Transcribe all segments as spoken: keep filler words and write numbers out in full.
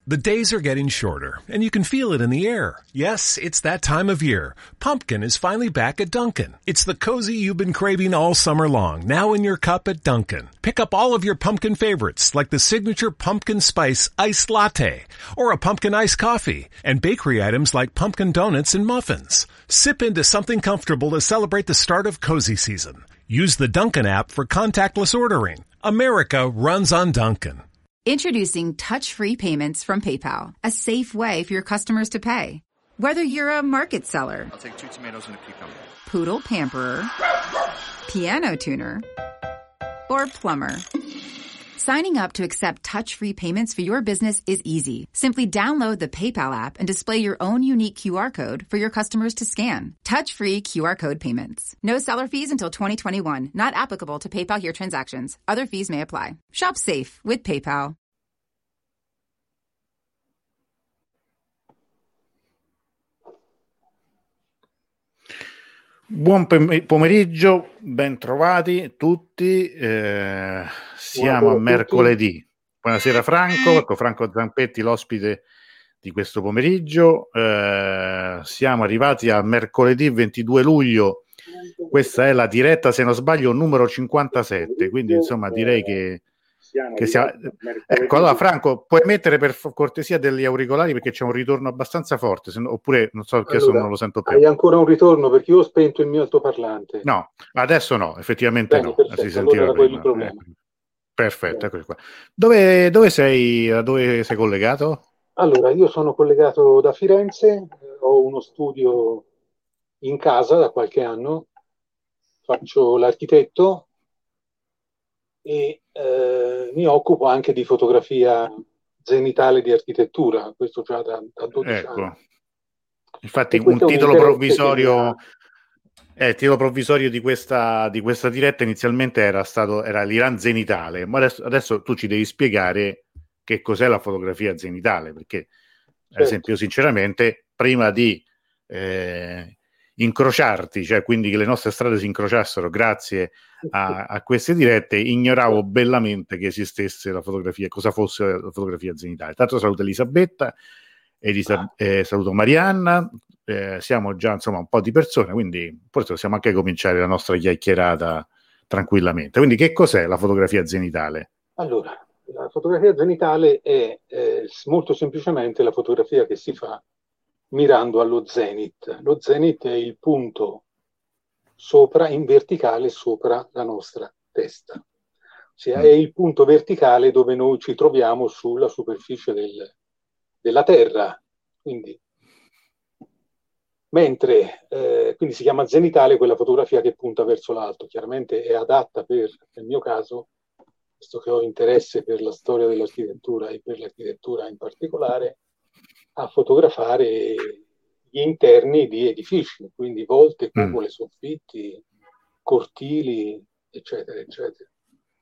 The days are getting shorter, and you can feel it in the air. Yes, it's that time of year. Pumpkin is finally back at Dunkin'. It's the cozy you've been craving all summer long, now in your cup at Dunkin'. Pick up all of your pumpkin favorites, like the signature pumpkin spice iced latte, or a pumpkin iced coffee, and bakery items like pumpkin donuts and muffins. Sip into something comfortable to celebrate the start of cozy season. Use the Dunkin' app for contactless ordering. America runs on Dunkin'. Introducing touch-free payments from PayPal, a safe way for your customers to pay. Whether you're a market seller, I'll take two tomatoes and a cucumber, poodle pamperer, piano tuner, or plumber, signing up to accept touch-free payments for your business is easy. Simply download the PayPal app and display your own unique Q R code for your customers to scan. Touch-free Q R code payments. No seller fees until twenty twenty-one. Not applicable to PayPal Here transactions. Other fees may apply. Shop safe with PayPal. Buon pomeriggio, ben trovati tutti. Eh, siamo a mercoledì. Buonasera Franco, ecco Franco Zampetti, l'ospite di questo pomeriggio. Eh, siamo arrivati a mercoledì ventidue luglio. Questa è la diretta, se non sbaglio, numero cinquantasette. Quindi, insomma, direi che, che sia... Ecco, allora Franco, puoi mettere per cortesia degli auricolari perché c'è un ritorno abbastanza forte, se no, oppure non so perché allora, non lo sento più. Hai ancora un ritorno perché io ho spento il mio altoparlante. No, adesso no, effettivamente Bene, no. perfetto, Si sentiva allora prima. Il problema. Eh, perfetto, eccoci qua. Dove, dove sei? Dove sei collegato? Allora, io sono collegato da Firenze, ho uno studio in casa da qualche anno, faccio l'architetto e eh, mi occupo anche di fotografia zenitale di architettura, questo già da, da dodici ecco. anni. Infatti un titolo provvisorio eh, il titolo provvisorio di questa, di questa diretta inizialmente era stato era l'Iran zenitale, ma adesso, adesso tu ci devi spiegare che cos'è la fotografia zenitale, perché certo. Ad esempio io sinceramente prima di eh, incrociarti, cioè quindi che le nostre strade si incrociassero grazie a, a queste dirette, ignoravo bellamente che esistesse la fotografia, cosa fosse la fotografia zenitale. Tanto saluto Elisabetta, Elisa, eh, saluto Marianna, eh, siamo già insomma un po' di persone, quindi forse possiamo anche cominciare la nostra chiacchierata tranquillamente. Quindi che cos'è la fotografia zenitale? Allora, la fotografia zenitale è eh, molto semplicemente la fotografia che si fa mirando allo zenith. Lo zenith è il punto sopra, in verticale sopra la nostra testa. Ossia, mm. è il punto verticale dove noi ci troviamo sulla superficie del, della Terra. Quindi, mentre eh, quindi si chiama zenitale quella fotografia che punta verso l'alto. Chiaramente è adatta per, nel mio caso, visto che ho interesse per la storia dell'architettura e per l'architettura in particolare, a fotografare gli interni di edifici, quindi volte, cupole, mm. soffitti, cortili, eccetera, eccetera.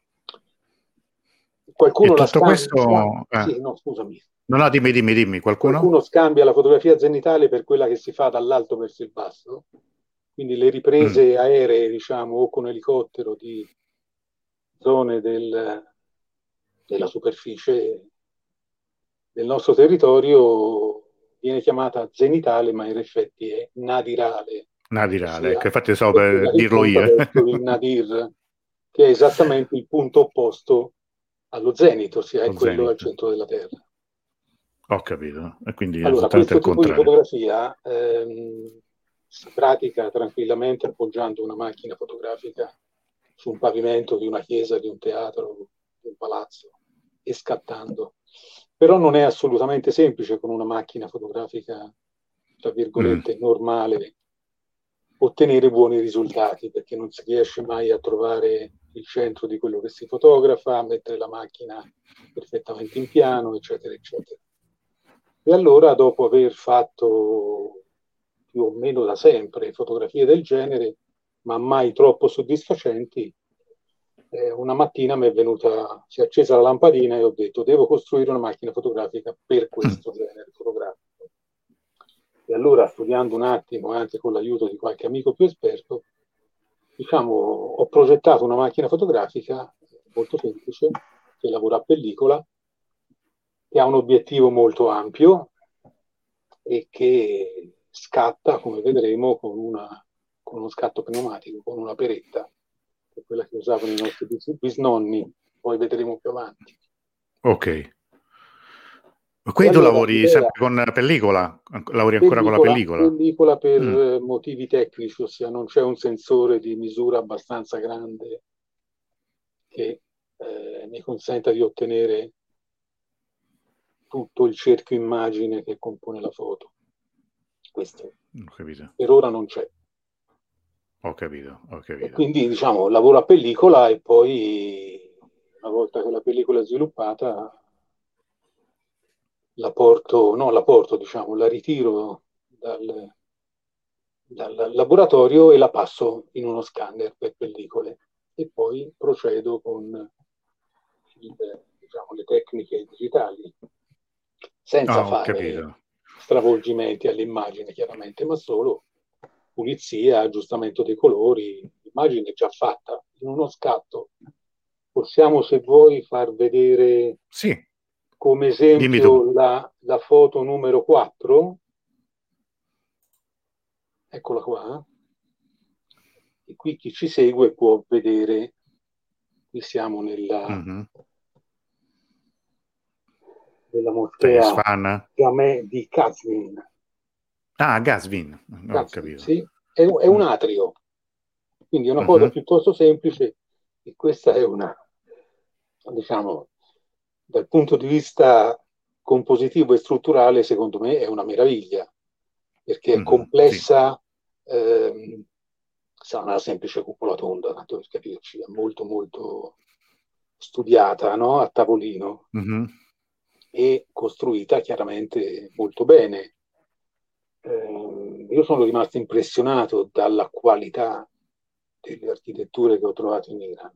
Qualcuno e la tutto scambia, questo... Eh. Sì, no, scusami. No, no, dimmi, dimmi, dimmi, qualcuno? Qualcuno scambia la fotografia zenitale per quella che si fa dall'alto verso il basso, quindi le riprese mm. aeree, diciamo, o con elicottero di zone del, della superficie del nostro territorio viene chiamata zenitale, ma in effetti è nadirale. Nadirale, ecco, infatti so per dirlo io. Il nadir, che è esattamente il punto opposto allo zenito, ossia è quello zenith. Al centro della Terra. Ho capito, e quindi allora, esattamente il questo tipo contrario. di fotografia ehm, si pratica tranquillamente appoggiando una macchina fotografica su un pavimento di una chiesa, di un teatro, di un palazzo e scattando. Però non è assolutamente semplice con una macchina fotografica, tra virgolette, mm. normale, ottenere buoni risultati, perché non si riesce mai a trovare il centro di quello che si fotografa, a mettere la macchina perfettamente in piano, eccetera, eccetera. E allora, dopo aver fatto più o meno da sempre fotografie del genere, ma mai troppo soddisfacenti, eh, una mattina mi è venuta, si è accesa la lampadina e ho detto devo costruire una macchina fotografica per questo genere fotografico. E allora, studiando un attimo, anche con l'aiuto di qualche amico più esperto, diciamo, ho progettato una macchina fotografica molto semplice, che lavora a pellicola, che ha un obiettivo molto ampio e che scatta, come vedremo, con, una, con uno scatto pneumatico, con una peretta, che è quella che usavano i nostri bis- bisnonni, poi vedremo più avanti. Ok. E Quindi tu allora lavori l'idea, sempre con pellicola? Lavori ancora con la pellicola, pellicola? pellicola per Mm. eh, motivi tecnici, ossia non c'è un sensore di misura abbastanza grande che eh, mi consenta di ottenere tutto il cerchio immagine che compone la foto. Questo Ho capito, per ora non c'è. ho capito, ho E capito. quindi diciamo lavoro a pellicola e poi una volta che la pellicola è sviluppata la porto, no, la porto, diciamo, la ritiro dal, dal laboratorio e la passo in uno scanner per pellicole e poi procedo con il, diciamo, le tecniche digitali senza Ah, ho fare capito. stravolgimenti all'immagine chiaramente, ma solo pulizia, aggiustamento dei colori, l'immagine è già fatta in uno scatto. Possiamo, se vuoi, far vedere Sì, come dimmi tu. esempio la, la foto numero quattro. Eccola qua. E qui chi ci segue può vedere, qui siamo nella, Mhm. nella Sei moschea Isfan? Jamè di Kazvin. Ah, Gasvin. No, ho Kazvin, capito. sì, è, un- è un Mm. atrio, quindi è una cosa Mhm. piuttosto semplice e questa è una, diciamo, dal punto di vista compositivo e strutturale, secondo me è una meraviglia, perché è Mhm. Sì. complessa, ehm, sarà una semplice cupola tonda, tanto per capirci, è molto molto studiata, no? A tavolino Mhm. e costruita chiaramente molto bene. Eh, io sono rimasto impressionato dalla qualità delle architetture che ho trovato in Iran,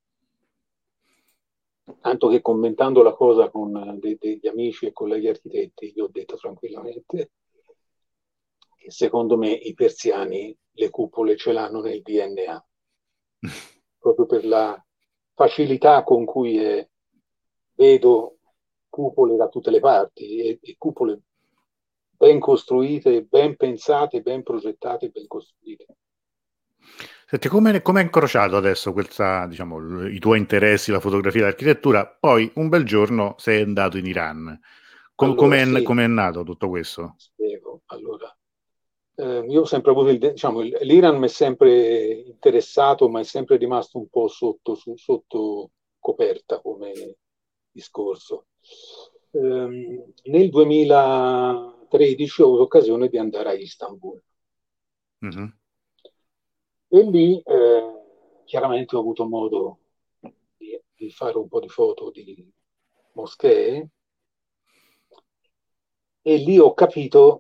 tanto che commentando la cosa con de- degli amici e colleghi architetti, gli ho detto tranquillamente che secondo me i persiani le cupole ce l'hanno nel D N A, proprio per la facilità con cui è, vedo cupole da tutte le parti e, e cupole ben costruite, ben pensate, ben progettate, ben costruite. Senti, come come è incrociato adesso questa, diciamo, l- i tuoi interessi, la fotografia e l'architettura? Poi un bel giorno sei andato in Iran. Com- Allora, come è, sì, come è nato tutto questo? spiego. Allora, eh, io ho sempre avuto il, diciamo, il- l'Iran mi è sempre interessato, ma è sempre rimasto un po' sotto, su- sotto coperta come discorso. Ehm, nel duemilatredici ho avuto occasione di andare a Istanbul Mhm. e lì eh, chiaramente ho avuto modo di, di fare un po' di foto di moschee e lì ho capito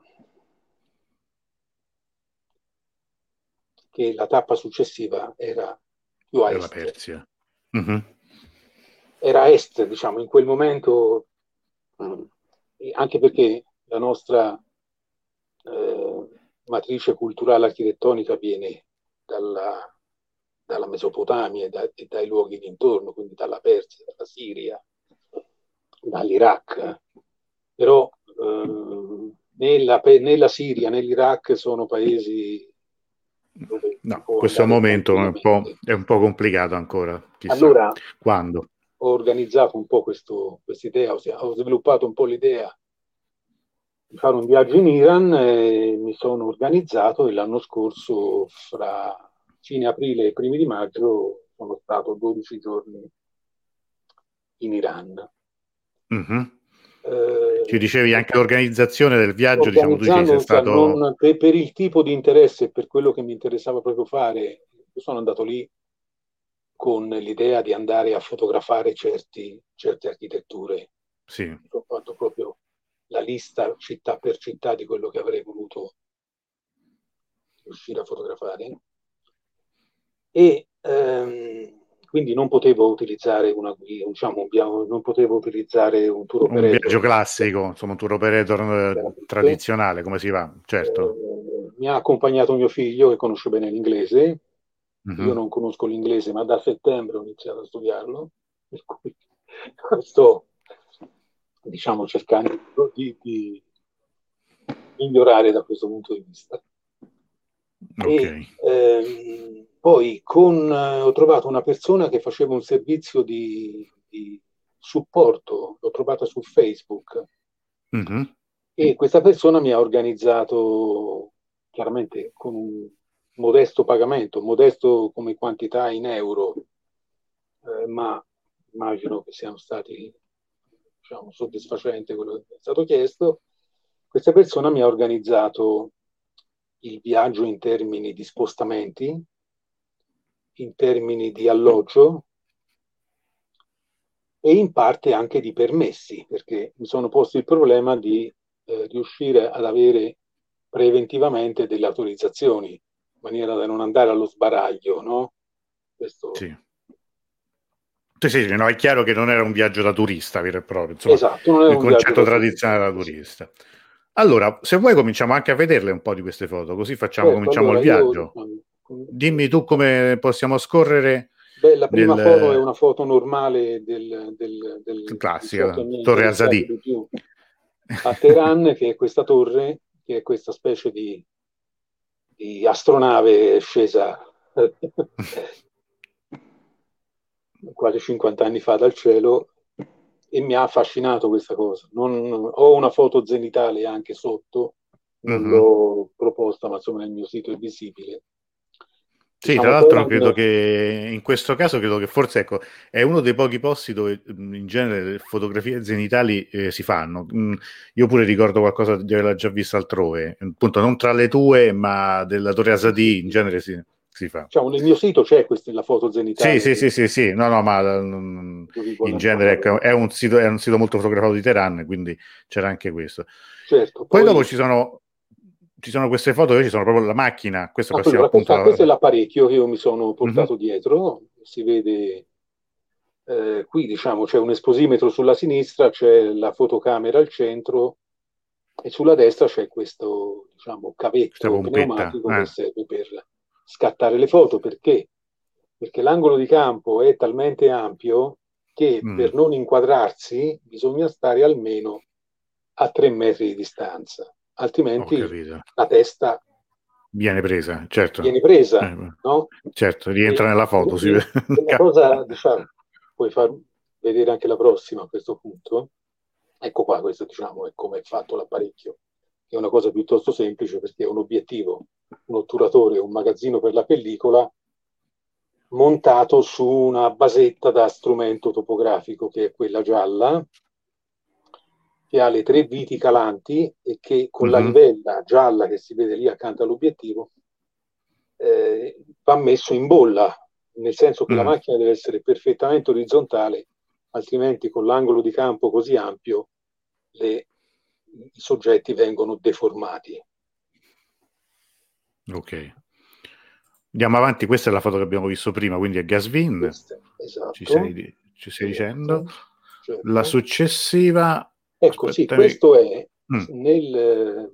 che la tappa successiva era più a È la est. Persia. Mhm. Era a est, diciamo, in quel momento, mh, anche perché la nostra eh, matrice culturale architettonica viene dalla, dalla Mesopotamia e, da, e dai luoghi dintorno, quindi dalla Persia, dalla Siria, dall'Iraq. Però eh, né, la, né la Siria né l'Iraq sono paesi dove si No, in può questo andare momento è un po', tranquillamente. è un po' complicato ancora, chissà Allora quando. ho organizzato un po' questa idea, ossia, ho sviluppato un po' l'idea di fare un viaggio in Iran e mi sono organizzato e l'anno scorso, fra fine aprile e primi di maggio, sono stato dodici giorni in Iran. Mhm. Ci Eh, dicevi anche l'organizzazione del viaggio, diciamo, tu ci sei organizzando, cioè, stato. non, per, per il tipo di interesse e per quello che mi interessava proprio fare, io sono andato lì con l'idea di andare a fotografare certi, certe architetture. Sì. Ho fatto proprio la lista città per città di quello che avrei voluto riuscire a fotografare e ehm, quindi non potevo utilizzare una guida, diciamo, non potevo utilizzare un tour Un viaggio operator, classico, insomma, un tour operator eh, chiaramente. tradizionale, come si va, certo. Eh, mi ha accompagnato mio figlio che conosce bene l'inglese, io Mhm. non conosco l'inglese ma da settembre ho iniziato a studiarlo, per cui sto diciamo cercando di, di migliorare da questo punto di vista. Okay. E ehm, poi con, eh, ho trovato una persona che faceva un servizio di, di supporto, l'ho trovata su Facebook, Mh-mh. e questa persona mi ha organizzato, chiaramente con un modesto pagamento, modesto come quantità in euro, eh, ma immagino che siano stati, diciamo, soddisfacenti quello che è stato chiesto. Questa persona mi ha organizzato il viaggio in termini di spostamenti, in termini di alloggio e in parte anche di permessi, perché mi sono posto il problema di eh, riuscire ad avere preventivamente delle autorizzazioni, in maniera da non andare allo sbaraglio, no? Questo... Sì. Sì, sì, no, è chiaro che non era un viaggio da turista vero e proprio, insomma, Esatto, non è il un viaggio concetto da tradizionale da turista. turista. Allora, se vuoi cominciamo anche a vederle un po' di queste foto, così facciamo, Certo, cominciamo allora il io... viaggio. Dimmi tu come possiamo scorrere Beh, la prima foto è nel una foto normale del, del, del di ciò che classica mi è Torre interessato Azadi. di più a Teheran, che è questa torre, che è questa specie di, di astronave scesa quasi cinquanta anni fa dal cielo, e mi ha affascinato questa cosa. Non, ho una foto zenitale anche sotto, non Mm-hmm. l'ho proposta, ma insomma nel mio sito è visibile. Sì, tra Diciamo, l'altro Teheran... credo che in questo caso credo che forse ecco, è uno dei pochi posti dove in genere le fotografie zenitali eh, si fanno. Mm, io pure ricordo qualcosa di averla già vista altrove, appunto non tra le tue, ma della Torre Azadi in genere si, si fa. Diciamo, nel mio sito c'è questa, la foto Sì, zenitale sì, che sì, sì, sì, no, no, ma mm, in genere ecco, è un sito, è un sito molto fotografato di Teheran, quindi c'era anche questo. Certo, Poi poi... dopo ci sono, ci sono queste foto dove ci sono proprio la macchina, questo passiamo Allora, appunto questa, questo è alla... l'apparecchio che io mi sono Mhm. portato dietro, si vede eh, qui, diciamo, c'è un esposimetro sulla sinistra, c'è la fotocamera al centro e sulla destra c'è questo, diciamo, Questa cavetto pompetta, pneumatico che eh. serve per scattare le foto. Perché? Perché l'angolo di campo è talmente ampio che Mm. per non inquadrarsi bisogna stare almeno a tre metri di distanza, Ho altrimenti capito. la testa Viene presa, certo. viene presa, Eh, no? certo, rientra E, nella foto. Si e- vede. e la cosa, diciamo, puoi far vedere anche la prossima a questo punto. Ecco qua, questo diciamo è come è fatto l'apparecchio. È una cosa piuttosto semplice perché è un obiettivo, un otturatore, un magazzino per la pellicola montato su una basetta da strumento topografico che è quella gialla, che ha le tre viti calanti e che con la Mhm. livella gialla che si vede lì accanto all'obiettivo eh, va messo in bolla, nel senso che la Mm. macchina deve essere perfettamente orizzontale, altrimenti con l'angolo di campo così ampio le, i soggetti vengono deformati. Ok. Andiamo avanti, questa è la foto che abbiamo visto prima, quindi è Gasvin, Queste, ci esatto, sei, ci sei dicendo. esatto, La certo. successiva, Ecco, sì, aspettami. questo è Mm. nel,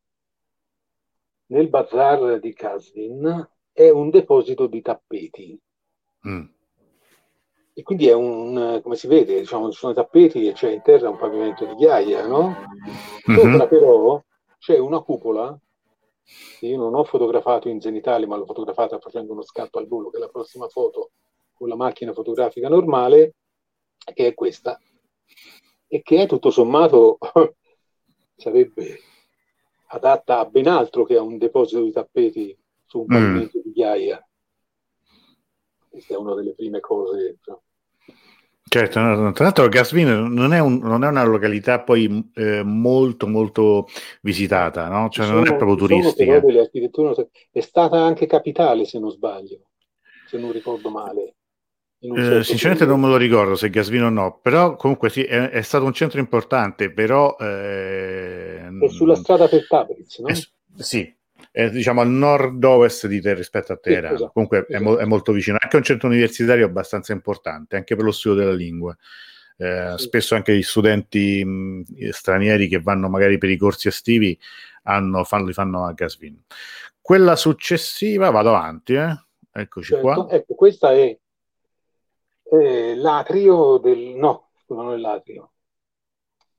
nel bazar di Kazvin, è un deposito di tappeti. Mm. E quindi è un, come si vede, diciamo, ci sono i tappeti e c'è in terra un pavimento di ghiaia, no? Sopra Mhm. però c'è una cupola che io non ho fotografato in zenitale, ma l'ho fotografata facendo uno scatto al volo, che è la prossima foto con la macchina fotografica normale, che è questa, e che è tutto sommato sarebbe adatta a ben altro che a un deposito di tappeti su un Mm. pavimento di ghiaia. Questa è una delle prime cose. Cioè. Certo, no, no, tra l'altro Gasvin non è, un, non è una località poi eh, molto molto visitata, no? Ci Cioè non è sono, proprio ci sono però turistica. delle architetture, è stata anche capitale se non sbaglio, se non ricordo male, in un Eh, certo sinceramente non me periodo. lo ricordo se Gasvino o no, però comunque sì, è, è stato un centro importante, però eh, È sulla strada per Tabriz, è, no? sì, è diciamo al nord-ovest di te rispetto a Sì, Teheran, esatto, comunque è, mo- è esatto. molto vicino, è anche un centro universitario abbastanza importante, anche per lo studio della lingua. Eh, Sì. spesso anche gli studenti mh, stranieri che vanno magari per i corsi estivi hanno, fanno, li fanno a Gasvin. Quella successiva, vado avanti, eh? Eccoci Certo, qua. ecco, questa è eh, l'atrio del... no, scusa, non è l'atrio.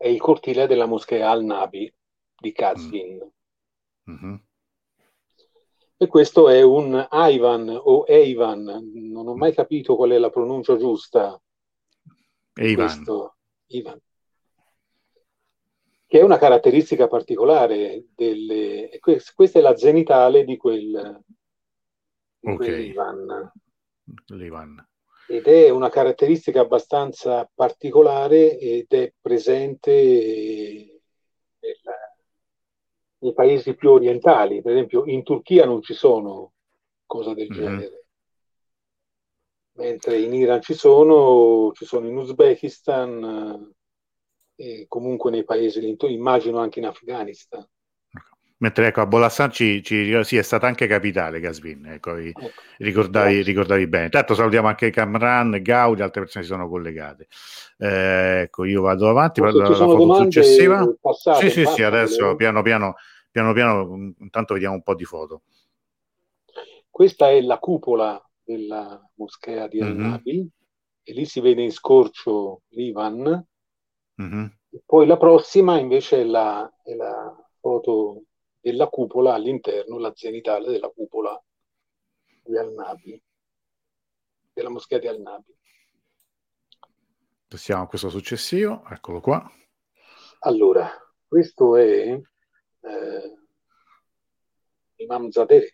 è il cortile della moschea Al-Nabi di Qazvin. Mm-hmm. E questo è un Aivan o Eivan, non ho mai capito qual è la pronuncia giusta di Eivan. questo Ivan, che è una caratteristica particolare delle... Questa è la zenitale di quel, di Ok. quell'Ivan. L'Ivan. Ed è una caratteristica abbastanza particolare ed è presente nel, nei paesi più orientali. Per esempio in Turchia non ci sono cose del Mm-hmm. genere, mentre in Iran ci sono, ci sono in Uzbekistan e comunque nei paesi lì, immagino anche in Afghanistan. Mentre ecco, a Bolassan ci, ci, sì, è stata anche capitale Qazvin, ecco, Ecco, ricordavi, ricordavi bene. Tanto salutiamo anche Kamran, Gaudi, altre persone si sono collegate. Eh, ecco, io vado avanti, se la, ci la sono foto domande successiva. passate, Sì, sì, sì, adesso passate. piano piano, piano piano, intanto vediamo un po' di foto. Questa è la cupola della moschea di Al-Nabi, mm-hmm. e lì si vede in scorcio l'Ivan. Mm-hmm. E poi la prossima invece è la, è la foto della cupola all'interno, la zenitale della cupola di Al-Nabi, della moschea di Al-Nabi. Passiamo a questo successivo, eccolo qua. Allora, questo è eh, Imamzadeh.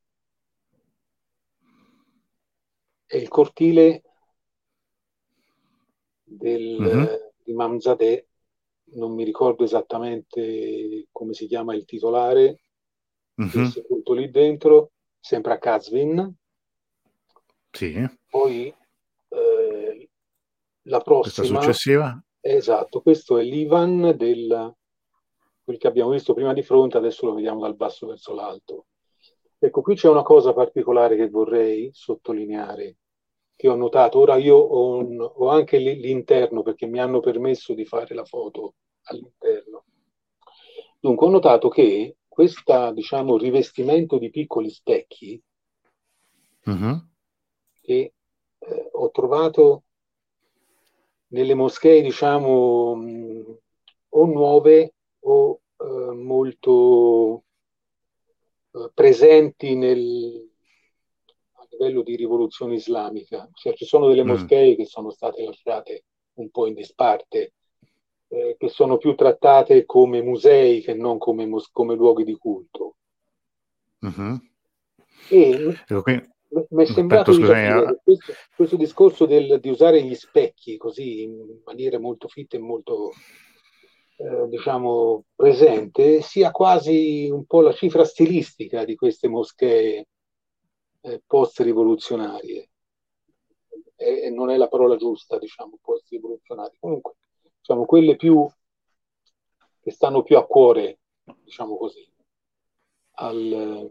È il cortile del Mm-hmm. Imamzadeh, non mi ricordo esattamente come si chiama il titolare, Mm-hmm. che è sepolto lì dentro, sempre a Qazvin. Sì. Poi eh, la prossima... Questa successiva? Esatto, questo è l'Ivan del quel che abbiamo visto prima di fronte, adesso lo vediamo dal basso verso l'alto. Ecco, qui c'è una cosa particolare che vorrei sottolineare, che ho notato. Ora io ho, un, ho anche l'interno, perché mi hanno permesso di fare la foto all'interno. Dunque ho notato che questo, diciamo, rivestimento di piccoli specchi mm-hmm. che eh, ho trovato nelle moschee, diciamo, mh, o nuove o eh, molto eh, presenti nel, a livello di rivoluzione islamica. Cioè, ci sono delle moschee mm. che sono state lasciate un po' in disparte, eh, che sono più trattate come musei che non come, mos- come luoghi di culto. Mm-hmm. E ecco, quindi... mi è sembrato Aspetta, di capire che questo, questo discorso del, di usare gli specchi così in maniere molto fitte e molto eh, diciamo presente sia quasi un po' la cifra stilistica di queste moschee eh, post-rivoluzionarie. E, e non è la parola giusta, diciamo, post-rivoluzionarie. Comunque, diciamo, quelle più che stanno più a cuore, diciamo così, al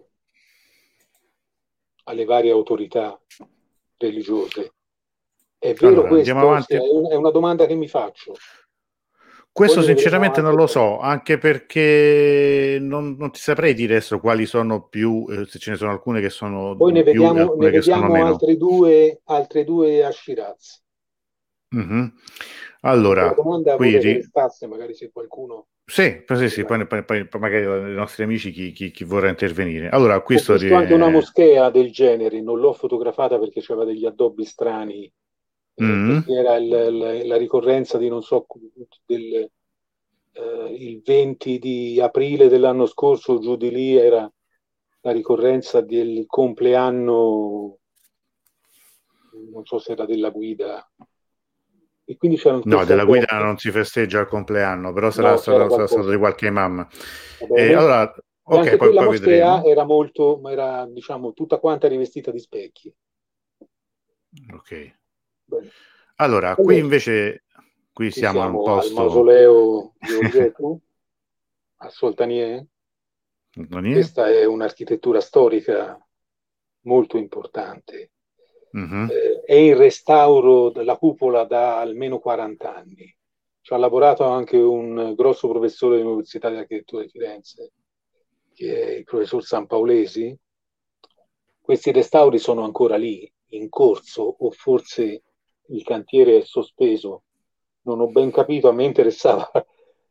alle varie autorità religiose. È vero allora, questo? Sì, è una domanda che mi faccio. Questo Poi sinceramente non lo so, anche perché non, non ti saprei dire adesso quali sono più, eh, se ce ne sono alcune che sono Poi ne più vediamo, e alcune ne che vediamo sono meno. altre due, altre due a Shiraz. Mm-hmm. Allora, la domanda qui vorrei ri... che restasse, magari se qualcuno... Sì, sì, sì, poi, poi, poi magari i nostri amici chi, chi, chi vorrà intervenire. Allora, questo Ho visto ri... anche una moschea del genere, non l'ho fotografata perché c'aveva degli addobbi strani, mm-hmm. eh, perché era il, il, la ricorrenza di non so del eh, il venti di aprile dell'anno scorso, giù di lì era la ricorrenza del compleanno, non so se era della guida. E quindi c'erano no, della guida addobbi. Non si festeggia il compleanno, però sarà, no, stato, sarà stato di qualche imam. E allora, e ok, anche poi, quella poi moschea vedremo. Era molto, era diciamo tutta quanta rivestita di specchi. Ok. Bene. Allora, allora, qui invece qui, qui siamo, siamo al posto al mausoleo di Orietu a Soltanier. Questa è un'architettura storica molto importante. Mm-hmm. Eh, è in restauro della cupola da almeno quaranta anni. Ci ha lavorato anche un grosso professore dell'Università di Architettura di Firenze, che è il professor Sampaolesi. Questi restauri sono ancora lì, in corso, o forse il cantiere è sospeso. Non ho ben capito, a me interessava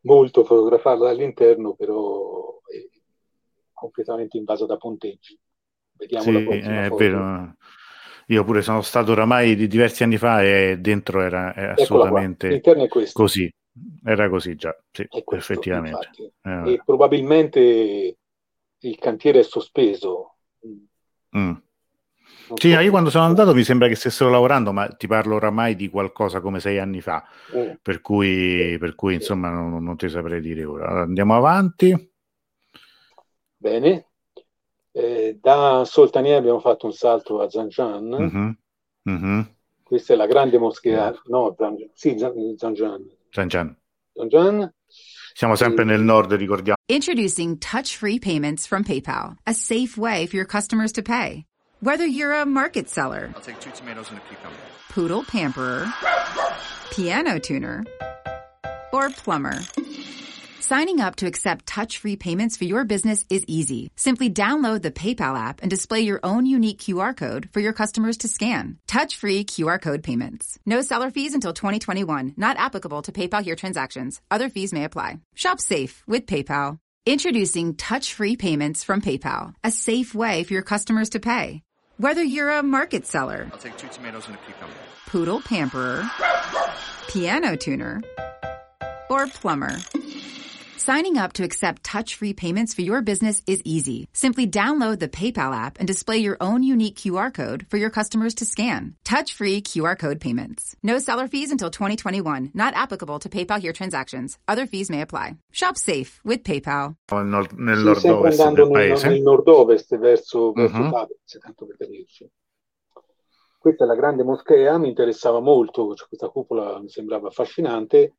molto fotografata dall'interno, però è completamente invasa da ponteggi. Vediamo sì, la prossima è foto. vero. Io pure sono stato oramai di diversi anni fa e dentro era è Eccola qua, assolutamente l'interno è questo. così. Era così già, sì, È questo, effettivamente. infatti. Eh, E probabilmente il cantiere è sospeso. mm. Non Sì, so io quando perché. sono andato mi sembra che stessero lavorando, ma ti parlo oramai di qualcosa come sei anni fa, Mm. per cui, per cui Sì. insomma non, non ti saprei dire ora. Allora, andiamo avanti. Bene. Eh, da Soltanier abbiamo fatto un salto a Zanjan. Mhm, mhm. Questa è la grande moschea. Eh, No, Zanjan. Sì, Zan- Zanjan. Gian Gian. Zanjan. Siamo sempre E- nel nord, ricordiamo. Introducing touch-free payments from PayPal, a safe way for your customers to pay. Whether you're a market seller, I'll take two tomatoes and a cucumber. poodle pamperer, piano tuner, or plumber, signing up to accept touch-free payments for your business is easy. Simply download the PayPal app and display your own unique Q R code for your customers to scan. Touch-free Q R code payments. No seller fees until twenty twenty-one. Not applicable to PayPal here transactions. Other fees may apply. Shop safe with PayPal. Introducing touch-free payments from PayPal, a safe way for your customers to pay. Whether you're a market seller, I'll take two tomatoes and a cucumber. poodle pamperer, piano tuner, or plumber, signing up to accept touch-free payments for your business is easy. Simply download the PayPal app and display your own unique Q R code for your customers to scan. Touch-free Q R code payments. No seller fees until twenty twenty-one. Not applicable to PayPal here transactions. Other fees may apply. Shop safe with PayPal. Nel, nord- nel Sì, sempre nord-ovest andando del nel, paese. nel nord-ovest verso, verso Mhm. Fabriz, tanto per capirci. Questa è la grande moschea, mi interessava molto, cioè questa cupola mi sembrava affascinante.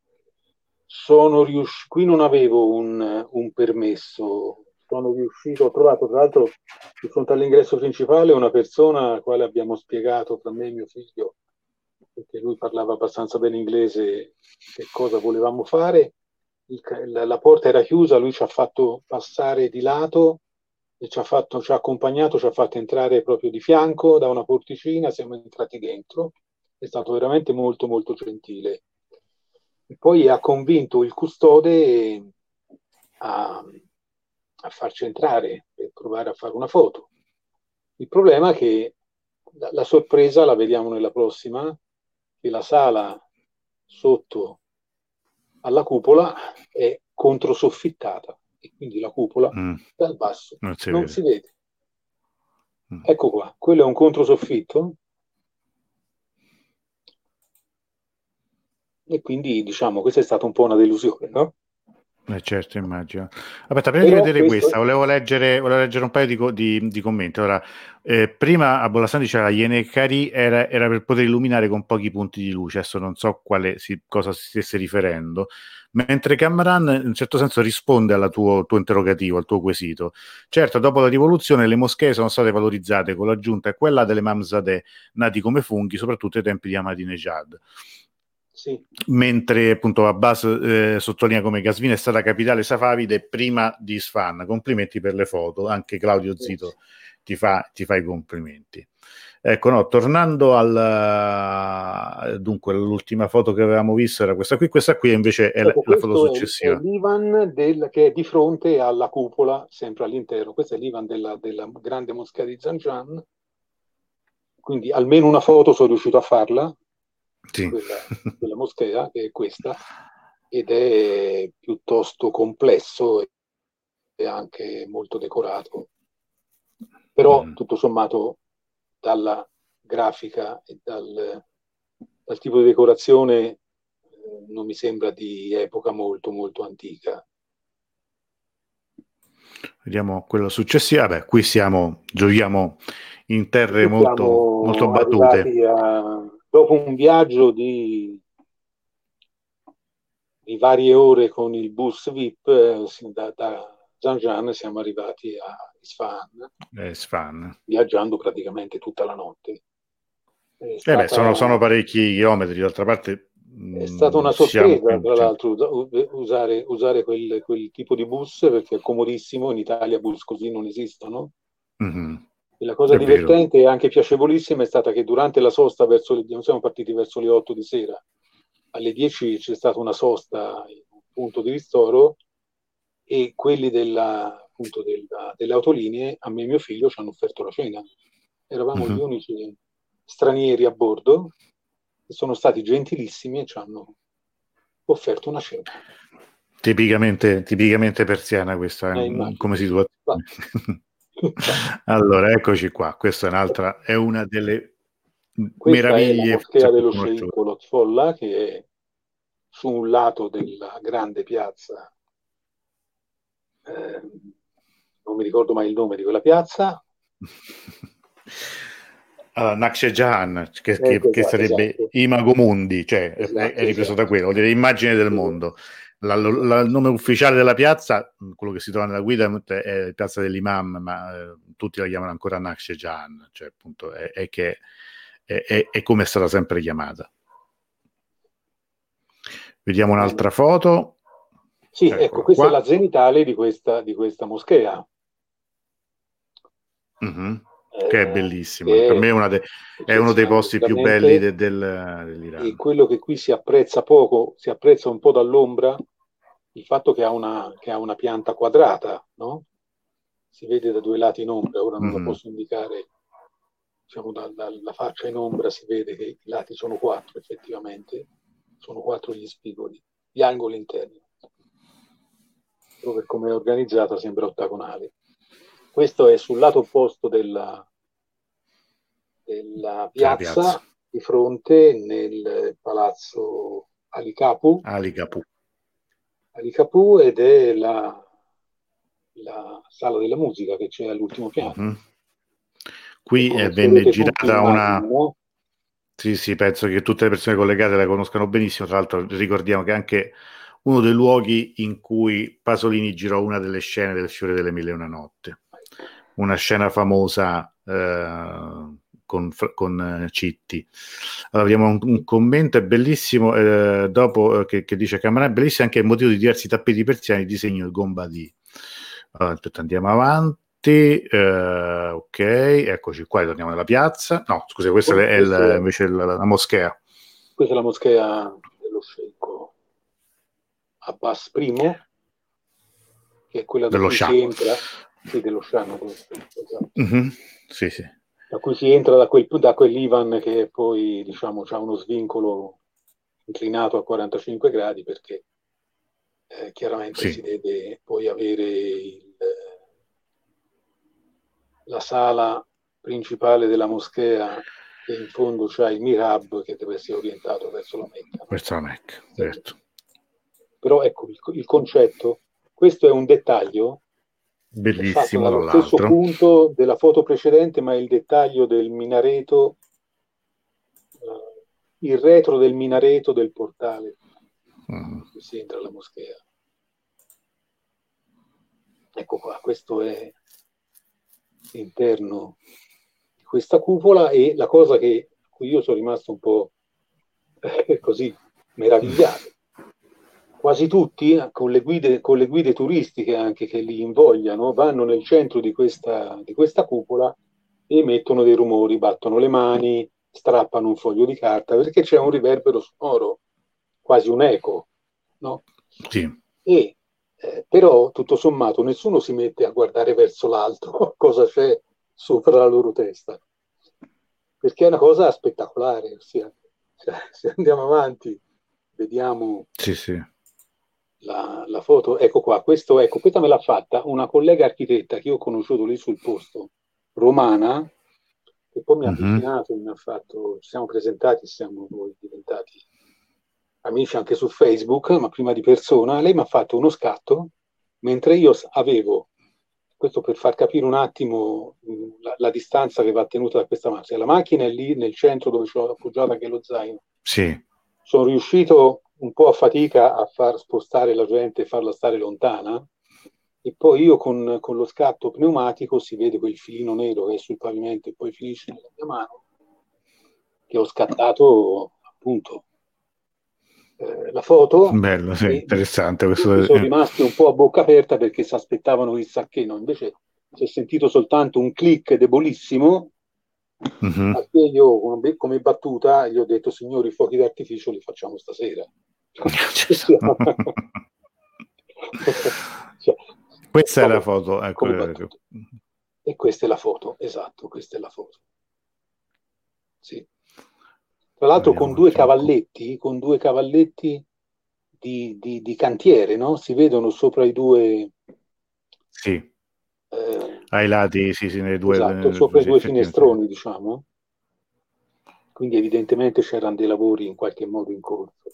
Sono riuscito, qui non avevo un, un permesso, sono riuscito, ho trovato tra l'altro di fronte all'ingresso principale una persona alla quale abbiamo spiegato, tra me e mio figlio, perché lui parlava abbastanza bene inglese, che cosa volevamo fare. Il, la, la porta era chiusa, lui ci ha fatto passare di lato e ci ha, fatto, ci ha accompagnato, ci ha fatto entrare proprio di fianco da una porticina, siamo entrati dentro, è stato veramente molto molto gentile. E poi ha convinto il custode a, a farci entrare per provare a fare una foto. Il problema è che la, la sorpresa la vediamo nella prossima, che la sala sotto alla cupola è controsoffittata e quindi la cupola Mm. dal basso Non si non vede. si vede. Mm. Ecco qua, quello è un controsoffitto e quindi diciamo questa è stata un po' una delusione, no? Eh, certo, immagino. Aspetta, prima di Però vedere questo- questa, volevo leggere, volevo leggere un paio di, co- di- di commenti. Allora, eh, prima a Bolassan diceva Yenekari era, era per poter illuminare con pochi punti di luce, adesso non so quale si, cosa si stesse riferendo, mentre Camran in un certo senso risponde al tuo, tuo interrogativo, al tuo quesito. Certo, dopo la rivoluzione le moschee sono state valorizzate con l'aggiunta e quella delle Mamzadeh, nati come funghi, soprattutto ai tempi di Ahmadinejad. sì, Mentre appunto Abbas eh, sottolinea come Qazvin è stata capitale safavide prima di Isfahan. Complimenti per le foto, anche Claudio Zito ti fa, ti fa i complimenti. Ecco, no, tornando al dunque l'ultima foto che avevamo visto era questa qui, questa qui invece è ecco, la, la foto questo è, successiva. è l'Ivan del, che è di fronte alla cupola, sempre all'interno. Questo è l'Ivan della, della grande moschea di Zanjan. Quindi almeno una foto sono riuscito a farla, Sì. quella, quella moschea, che è questa, ed è piuttosto complesso e anche molto decorato. Però Mm. tutto sommato dalla grafica e dal, dal tipo di decorazione eh, non mi sembra di epoca molto molto antica. Vediamo quello successivo. Vabbè, qui siamo, giochiamo in terre Qui molto, siamo molto battute. arrivati a, dopo un viaggio di, di varie ore con il bus V I P, eh, da, da Zanjan siamo arrivati a Isfahan, Eh, Isfahan. viaggiando praticamente tutta la notte. È Eh stata, beh, sono, sono parecchi chilometri, d'altra parte. è stata una Siamo, sorpresa, tra sì. l'altro, usare, usare quel, quel tipo di bus, perché è comodissimo, in Italia bus così non esistono. Mm-hmm. E la cosa È divertente e anche piacevolissima è stata che durante la sosta, verso le, non siamo partiti verso le otto di sera, alle dieci c'è stata una sosta in un punto di ristoro, e quelli della, appunto della, delle autolinee a me e mio figlio ci hanno offerto la cena. Eravamo Mhm. gli unici stranieri a bordo e sono stati gentilissimi e ci hanno offerto una cena. Tipicamente, tipicamente persiana questa Eh, eh, come immagino. situazione. Infatti. Allora, eccoci qua. Questa è un'altra, è una delle Questa è la meraviglie moschea forse più dello conosciute. sceicco Lotfollah, che è su un lato della grande piazza, eh, non mi ricordo mai il nome di quella piazza. Allora, Nakshejan, che, che- Ecco, che esatto, sarebbe esatto, Imago Mundi, cioè è, è esatto, ripreso da esatto. quello, vuol dire immagine del Esatto, mondo. La- la- esatto. il nome ufficiale della piazza, quello che si trova nella guida, è Piazza dell'Imam, ma eh, tutti la chiamano ancora Nakshejan, cioè appunto è, è che è, è- è come è stata sempre chiamata. Vediamo un'altra foto. Sì, ecco, Eccola questa è qua. la zenitale di questa, di questa moschea, Mhm. Che è eh, bellissima. Per che me è è, una de- è uno dei eccezionale, posti più belli veramente. de- del- E dell'Iran. quello che qui si apprezza poco, si apprezza un po' dall'ombra, il fatto che ha una, che ha una pianta quadrata, no? Si vede da due lati in ombra, ora non la Mhm. posso indicare, diciamo dalla, dalla faccia in ombra si vede che i lati sono quattro effettivamente, sono quattro gli spigoli, gli angoli interni. Però per come è organizzata sembra ottagonale. Questo è sul lato opposto della, della Della piazza. piazza, di fronte nel palazzo Ali Capu, Ali Capu. Ali Capu, ed è la, la sala della musica che c'è all'ultimo piano. Mhm. Che Qui eh, venne conoscerete tutti, girata una... immagino, no? Sì, sì, penso che tutte le persone collegate la conoscano benissimo. Tra l'altro ricordiamo che è anche uno dei luoghi in cui Pasolini girò una delle scene del Fiore delle Mille e una Notte. Una scena famosa eh, con, con eh, Citti. Allora, vediamo un, un commento, è bellissimo, eh, dopo eh, che, che dice Camarà, è bellissimo anche il motivo di diversi tappeti persiani, disegno il Gombadì. Allora, aspetta, andiamo avanti. Eh, ok, eccoci qua, torniamo nella piazza. No, scusa, questa è, il, Questo- invece la, la moschea. questa è la moschea dello sceicco Abbas I, che è quella da Dello cui Shah. si entra, sì, dello Shah, no, esatto. Mhm. Sì, sì. Da cui si entra da, quel, da quell'Ivan che poi, diciamo, ha uno svincolo inclinato a quarantacinque gradi, perché eh, chiaramente si Sì. deve poi avere il, la sala principale della moschea, che in fondo c'ha il mihrab che deve essere orientato verso la Mecca, no? Verso la Mecca, certo. Però ecco il, il concetto, questo è un dettaglio, è fatto Bellissimo, tra dallo stesso l'altro. punto della foto precedente, ma è il dettaglio del minareto, eh, il retro del minareto del portale Mm. in cui si entra alla moschea. Ecco qua, questo è l'interno di questa cupola, e la cosa che a cui io sono rimasto un po' eh, così meravigliato. Quasi tutti, con le guide, con le guide turistiche anche che li invogliano, vanno nel centro di questa, di questa cupola e emettono dei rumori, battono le mani, strappano un foglio di carta, perché c'è un riverbero sonoro, quasi un eco, no? Sì. E eh, però tutto sommato nessuno si mette a guardare verso l'alto cosa c'è sopra la loro testa, perché è una cosa spettacolare. Ossia, cioè, se andiamo avanti, vediamo Sì, sì. la, la foto, ecco qua, questo, ecco, questa me l'ha fatta una collega architetta che io ho conosciuto lì sul posto, romana, che poi mi ha Mhm. avvicinato, mi ha fatto, ci siamo presentati, siamo poi diventati amici anche su Facebook, ma prima di persona. Lei mi ha fatto uno scatto, mentre io avevo, questo per far capire un attimo mh, la, la distanza che va tenuta da questa macchina. La macchina è lì nel centro dove ci ho appoggiato anche lo zaino. Sì. Sono riuscito un po' a fatica a far spostare la gente e farla stare lontana, e poi io con, con lo scatto pneumatico si vede quel filino nero che è sul pavimento e poi finisce nella mia mano, che ho scattato appunto eh, la foto, Bello, sì, e interessante questo. tutti sono eh. rimasti un po' a bocca aperta perché si aspettavano chissà che, no, invece si è sentito soltanto un click debolissimo, Mhm. a che io come, come battuta gli ho detto: signori, i fuochi d'artificio li facciamo stasera. Cioè, questa come, è la foto, ecco. E questa è la foto, esatto, questa è la foto. Sì. Tra l'altro con due cavalletti, con due cavalletti di, di, di cantiere, no? Si vedono sopra i due... Sì, eh, ai lati, sì, sì, nelle due... Esatto, nelle, sopra sì, i due finestroni, diciamo. Quindi evidentemente c'erano dei lavori in qualche modo in corso.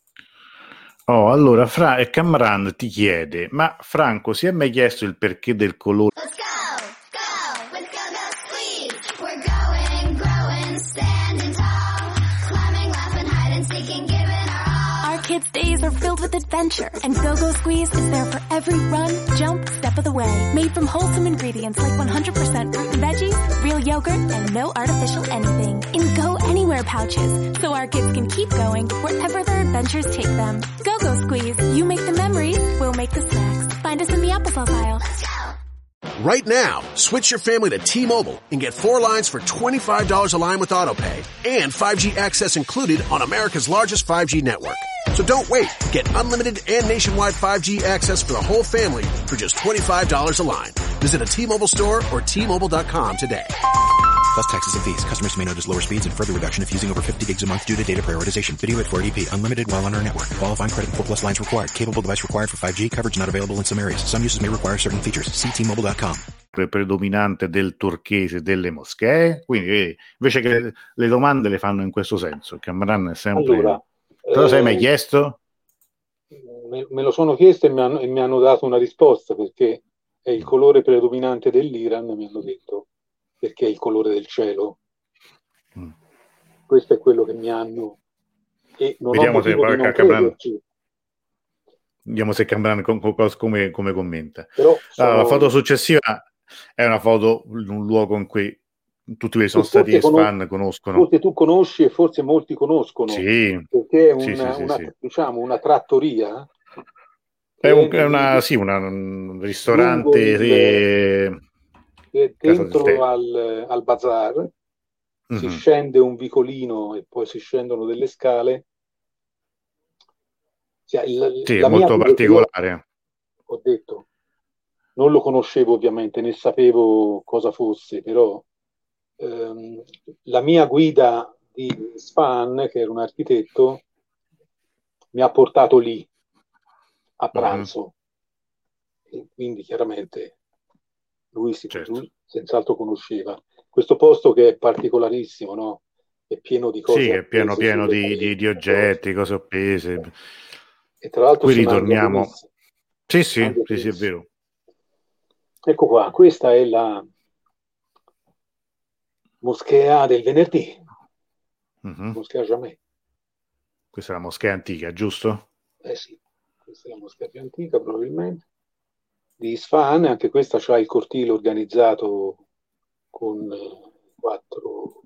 Oh, allora, Fra- e Camran ti chiede, ma Franco si è mai chiesto il perché del colore? Let's go, go, with go, go, squeeze. We're going, growing, standing tall, climbing, laughing, hide and seeking, giving our all. Our kids' days are filled with adventure, and Go Go Squeeze is there for every run, jump, step of the way. Made from wholesome ingredients like one hundred percent fruit and veggies, real yogurt, and no artificial anything. In Go Anywhere pouches, so our kids can keep going wherever their adventures take them. Go Go Squeeze, you make the memories, we'll make the snacks. Find us in the applesauce aisle. Let's go! Right now, switch your family to T-Mobile and get four lines for twenty-five dollars a line with AutoPay and five G access included on America's largest five G network. So don't wait. Get unlimited and nationwide five G access for the whole family for just twenty-five dollars a line. Visit a T-Mobile store or T Mobile dot com today. Plus taxes and fees. Customers may notice lower speeds and further reduction if using over fifty gigs a month due to data prioritization. Video at four eighty p. Unlimited while on our network. Qualifying credit and four plus lines required. Capable device required for five G. Coverage not available in some areas. Some uses may require certain features. See T Mobile dot com. Predominante del turchese delle moschee, quindi vedi, invece che le domande le fanno in questo senso. Camran è sempre... Allora, te lo sei eh, mai chiesto? Me, me lo sono chiesto e mi, hanno, e mi hanno dato una risposta, perché è il colore predominante dell'Iran, mi hanno detto, perché è il colore del cielo. Mm. Questo è quello che mi hanno... E non Vediamo ho se motivo di non Camran... crederci. Vediamo se Camran come, come commenta. Però sono... allora, la foto successiva è una foto in un luogo in cui tutti quelli sono stati fan conoscono. Forse tu conosci e forse molti conoscono. Sì. Perché è un, sì, sì, sì, una, sì. diciamo, una trattoria. È, un, è una, sì, una, un ristorante il, che dentro al, al bazar. Mm-hmm. Si scende un vicolino e poi si scendono delle scale. Cioè, il, sì, è molto particolare. Ho detto, non lo conoscevo ovviamente, né sapevo cosa fosse, però ehm, la mia guida di Sfan, che era un architetto, mi ha portato lì a pranzo. Mm-hmm. E quindi chiaramente lui, si, certo. lui senz'altro conosceva. Questo posto che è particolarissimo, no? È pieno di cose. Sì, è pieno, pieno di, di, di oggetti, cose appese. E tra l'altro qui ritorniamo. Sì, sì, sì, sì, è vero. Ecco qua, questa è la moschea del venerdì. Mm-hmm. Moschea Jamè. Questa è la moschea antica, giusto? Eh sì, questa è la moschea più antica probabilmente. Di Isfahan, anche questa c'ha il cortile organizzato con eh, quattro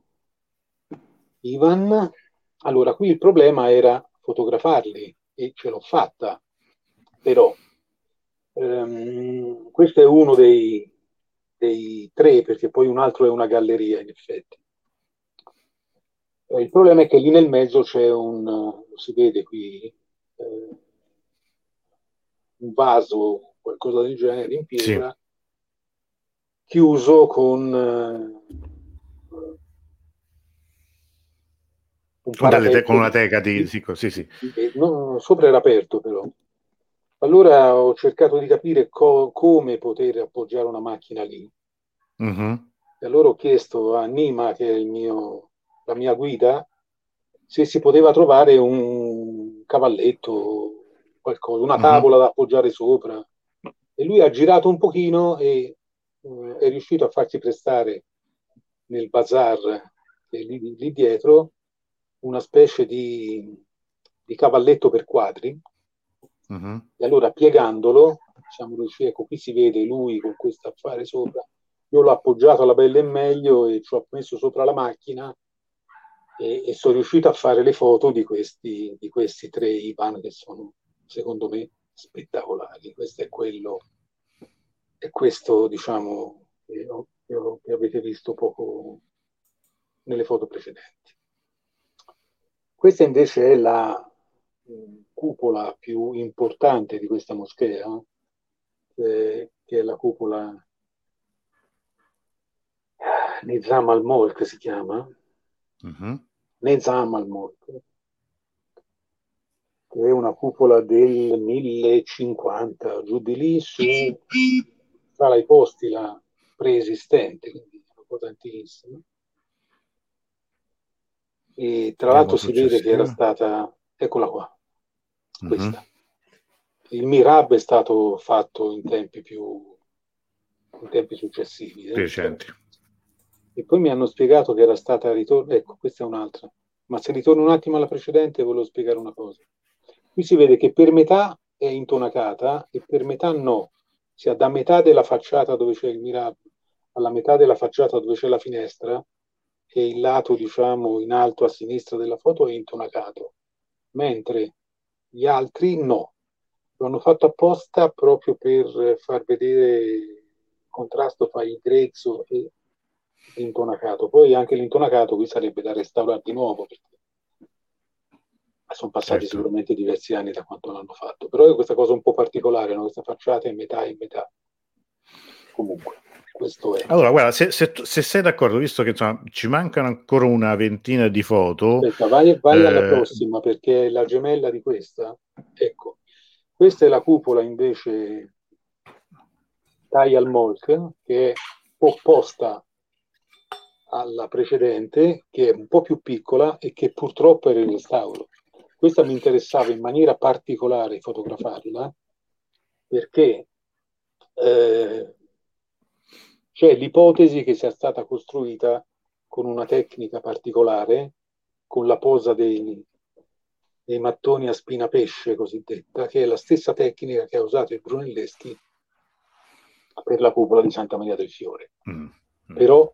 Ivan. Allora, qui il problema era fotografarli e ce l'ho fatta, però ehm, questo è uno dei, dei tre, perché poi un altro è una galleria in effetti. Eh, il problema è che lì nel mezzo c'è un, lo si vede qui, eh, un vaso, qualcosa del genere in pietra, sì. Chiuso con eh, un te- con una teca di... Sì, sì, sì. No, sopra era aperto però. Allora ho cercato di capire co- come poter appoggiare una macchina lì. Mm-hmm. E allora ho chiesto a Nima, che è il mio, la mia guida, se si poteva trovare un cavalletto, qualcosa, una tavola mm-hmm. da appoggiare sopra. E lui ha girato un pochino e uh, è riuscito a farsi prestare nel bazar, che è lì, lì dietro, una specie di, di cavalletto per quadri. Mm-hmm. E allora piegandolo siamo riusciti, ecco qui si vede lui con questo affare sopra, io l'ho appoggiato alla bella e meglio e ci ho messo sopra la macchina e, e sono riuscito a fare le foto di questi, di questi tre Ivan che sono secondo me spettacolari. Questo è quello, è questo diciamo che, che avete visto poco nelle foto precedenti. Questa invece è la cupola più importante di questa moschea, eh, che è la cupola Nizam al-Mulk, si chiama, mm-hmm. Nizam al-Mulk, che è una cupola del mille cinquanta, giù di lì, su sala ai posti la preesistente, quindi è potentissima. E tra l'altro si vede che era stata, eccola qua, questa. Mm-hmm. Il Mihrab è stato fatto in tempi più in tempi successivi, eh? recenti. E poi mi hanno spiegato che era stata ritorno, ecco, questa è un'altra. Ma se ritorno un attimo alla precedente, volevo spiegare una cosa. Qui si vede che per metà è intonacata e per metà no. Sia da metà della facciata dove c'è il Mihrab alla metà della facciata dove c'è la finestra, e il lato, diciamo, in alto a sinistra della foto è intonacato, mentre gli altri no. Lo hanno fatto apposta proprio per far vedere il contrasto fra il grezzo e l'intonacato. Poi anche l'intonacato qui sarebbe da restaurare di nuovo, perché sono passati certo. sicuramente diversi anni da quando l'hanno fatto. Però è questa cosa un po' particolare, no? Questa facciata è metà e metà. Comunque, questo è. Allora, guarda, se, se, se sei d'accordo, visto che insomma, ci mancano ancora una ventina di foto... Aspetta, vai, vai eh... alla prossima, perché è la gemella di questa. Ecco. Questa è la cupola invece Taj al-Mulk, che è opposta alla precedente, che è un po' più piccola e che purtroppo era in restauro. Questa mi interessava in maniera particolare fotografarla, perché eh, c'è l'ipotesi che sia stata costruita con una tecnica particolare, con la posa dei... dei mattoni a spina pesce cosiddetta, che è la stessa tecnica che ha usato il Brunelleschi per la cupola di Santa Maria del Fiore. Mm. Mm. Però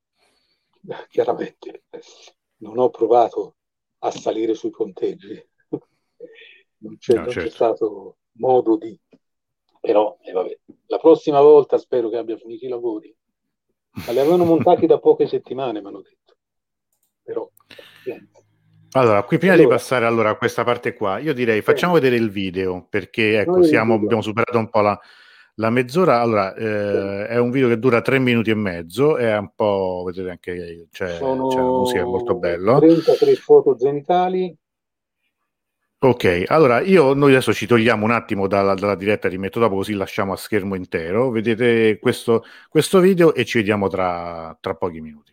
chiaramente non ho provato a salire sui ponteggi, non c'è, no, non certo. c'è stato modo di, però eh, vabbè. La prossima volta spero che abbia finito i lavori, ma li avevano montati da poche settimane, mi hanno detto, però niente. Allora, qui prima allora, di passare allora a questa parte qua, io direi facciamo vedere il video, perché ecco, siamo, abbiamo superato un po' la, la mezz'ora. Allora, eh, è un video che dura tre minuti e mezzo, è un po', vedete anche, c'è, c'è la musica, è molto bello. trentatré foto zenitali. Ok, allora io, noi adesso ci togliamo un attimo dalla, dalla diretta, rimetto dopo, così lasciamo a schermo intero, vedete questo, questo video e ci vediamo tra, tra pochi minuti.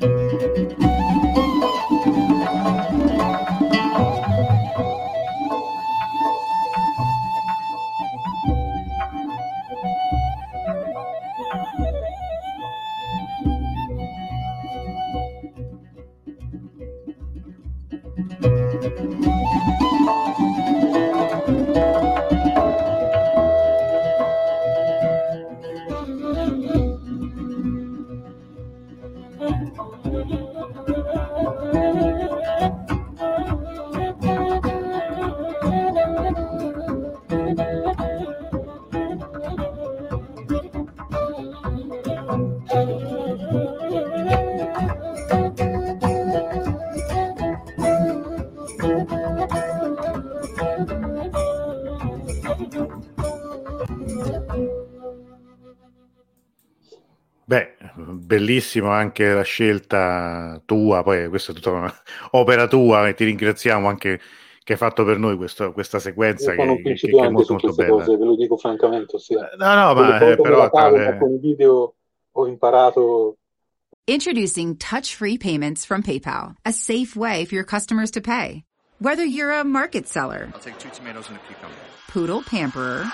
Beh, bellissimo anche la scelta tua, poi questa è tutta una opera tua e ti ringraziamo anche che hai fatto per noi questo, questa sequenza Io sono un che, che, che è principiante molto su molto queste bella. cose, ve lo dico francamente, ossia, Eh, No, no, con le ma eh, foto me la però cavo, ma tale... con i video ho imparato. Introducing touch-free payments from PayPal, a safe way for your customers to pay. Whether you're a market seller, I'll take two tomatoes and a cucumber. poodle pamperer,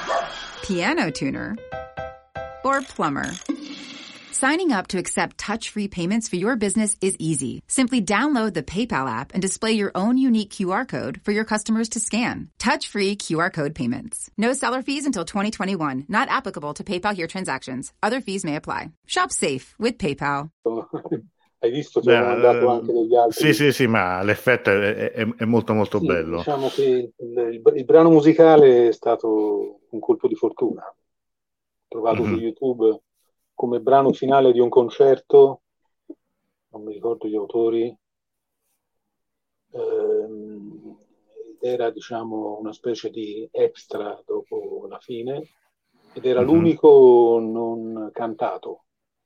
piano tuner, or plumber, signing up to accept touch-free payments for your business is easy. Simply download the PayPal app and display your own unique Q R code for your customers to scan. Touch-free Q R code payments. No seller fees until twenty twenty-one. Not applicable to PayPal here transactions. Other fees may apply. Shop safe with PayPal. Hai visto, ti avevo mandato anche degli altri. Sì, sì, sì, ma l'effetto è, è, è molto molto Sì, bello. diciamo che il, il, il brano musicale è stato un colpo di fortuna. Ho trovato Mhm. su YouTube come brano finale di un concerto, non mi ricordo gli autori, ehm, ed era, diciamo, una specie di extra dopo la fine, ed era Mhm. l'unico non cantato.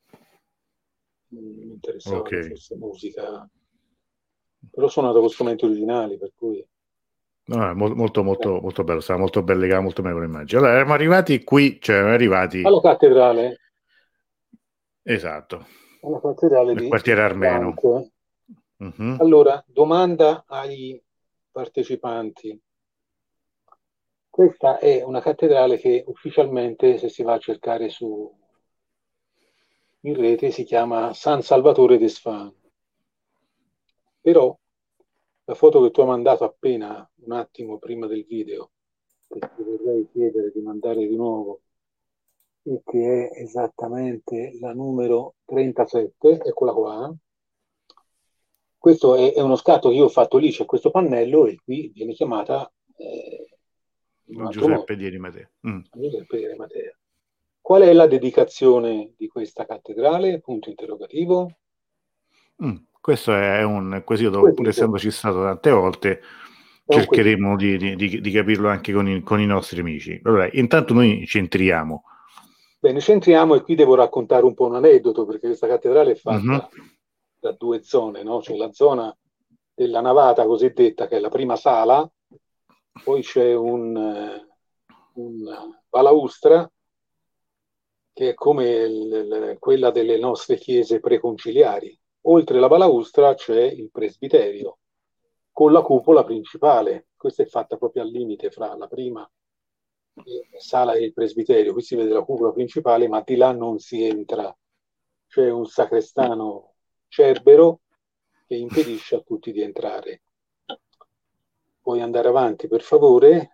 Mi interessava Ok. che fosse musica, però suonato con strumenti originali, per cui No, è mo- molto molto molto bello, stava molto ben legato, molto meglio con l'immagine. Allora, eravamo arrivati qui, cioè eravamo arrivati, alla cattedrale, esatto, alla cattedrale nel di quartiere armeno. Dante. Mhm. Allora, domanda ai partecipanti. Questa è una cattedrale che ufficialmente, se si va a cercare su in rete, si chiama San Salvatore de Sfan. Però la foto che tu hai mandato appena, un attimo prima del video, che ti vorrei chiedere di mandare di nuovo, e che è esattamente la numero trentasette, eccola qua. Questo è, è uno scatto che io ho fatto lì, c'è questo pannello e qui viene chiamata eh, in un altro modo, Giuseppe Di Matteo. Mm. Giuseppe di Matteo. Qual è la dedicazione di questa cattedrale? Punto interrogativo. Mm. Questo è un quesito, pur Quesito. essendoci stato tante volte, È un cercheremo di, di- di- di capirlo anche con i, con i nostri amici. Allora, intanto noi ci entriamo. Bene, centriamo e qui devo raccontare un po' un aneddoto, perché questa cattedrale è fatta Mhm. da due zone, no? C'è la zona della navata cosiddetta, che è la prima sala, poi c'è un, eh, un balaustra, che è come il- il- quella delle nostre chiese preconciliari. Oltre la balaustra c'è il presbiterio, con la cupola principale. Questa è fatta proprio al limite fra la prima sala e il presbiterio. Qui si vede la cupola principale, ma di là non si entra. C'è un sacrestano cerbero che impedisce a tutti di entrare. Puoi andare avanti, per favore,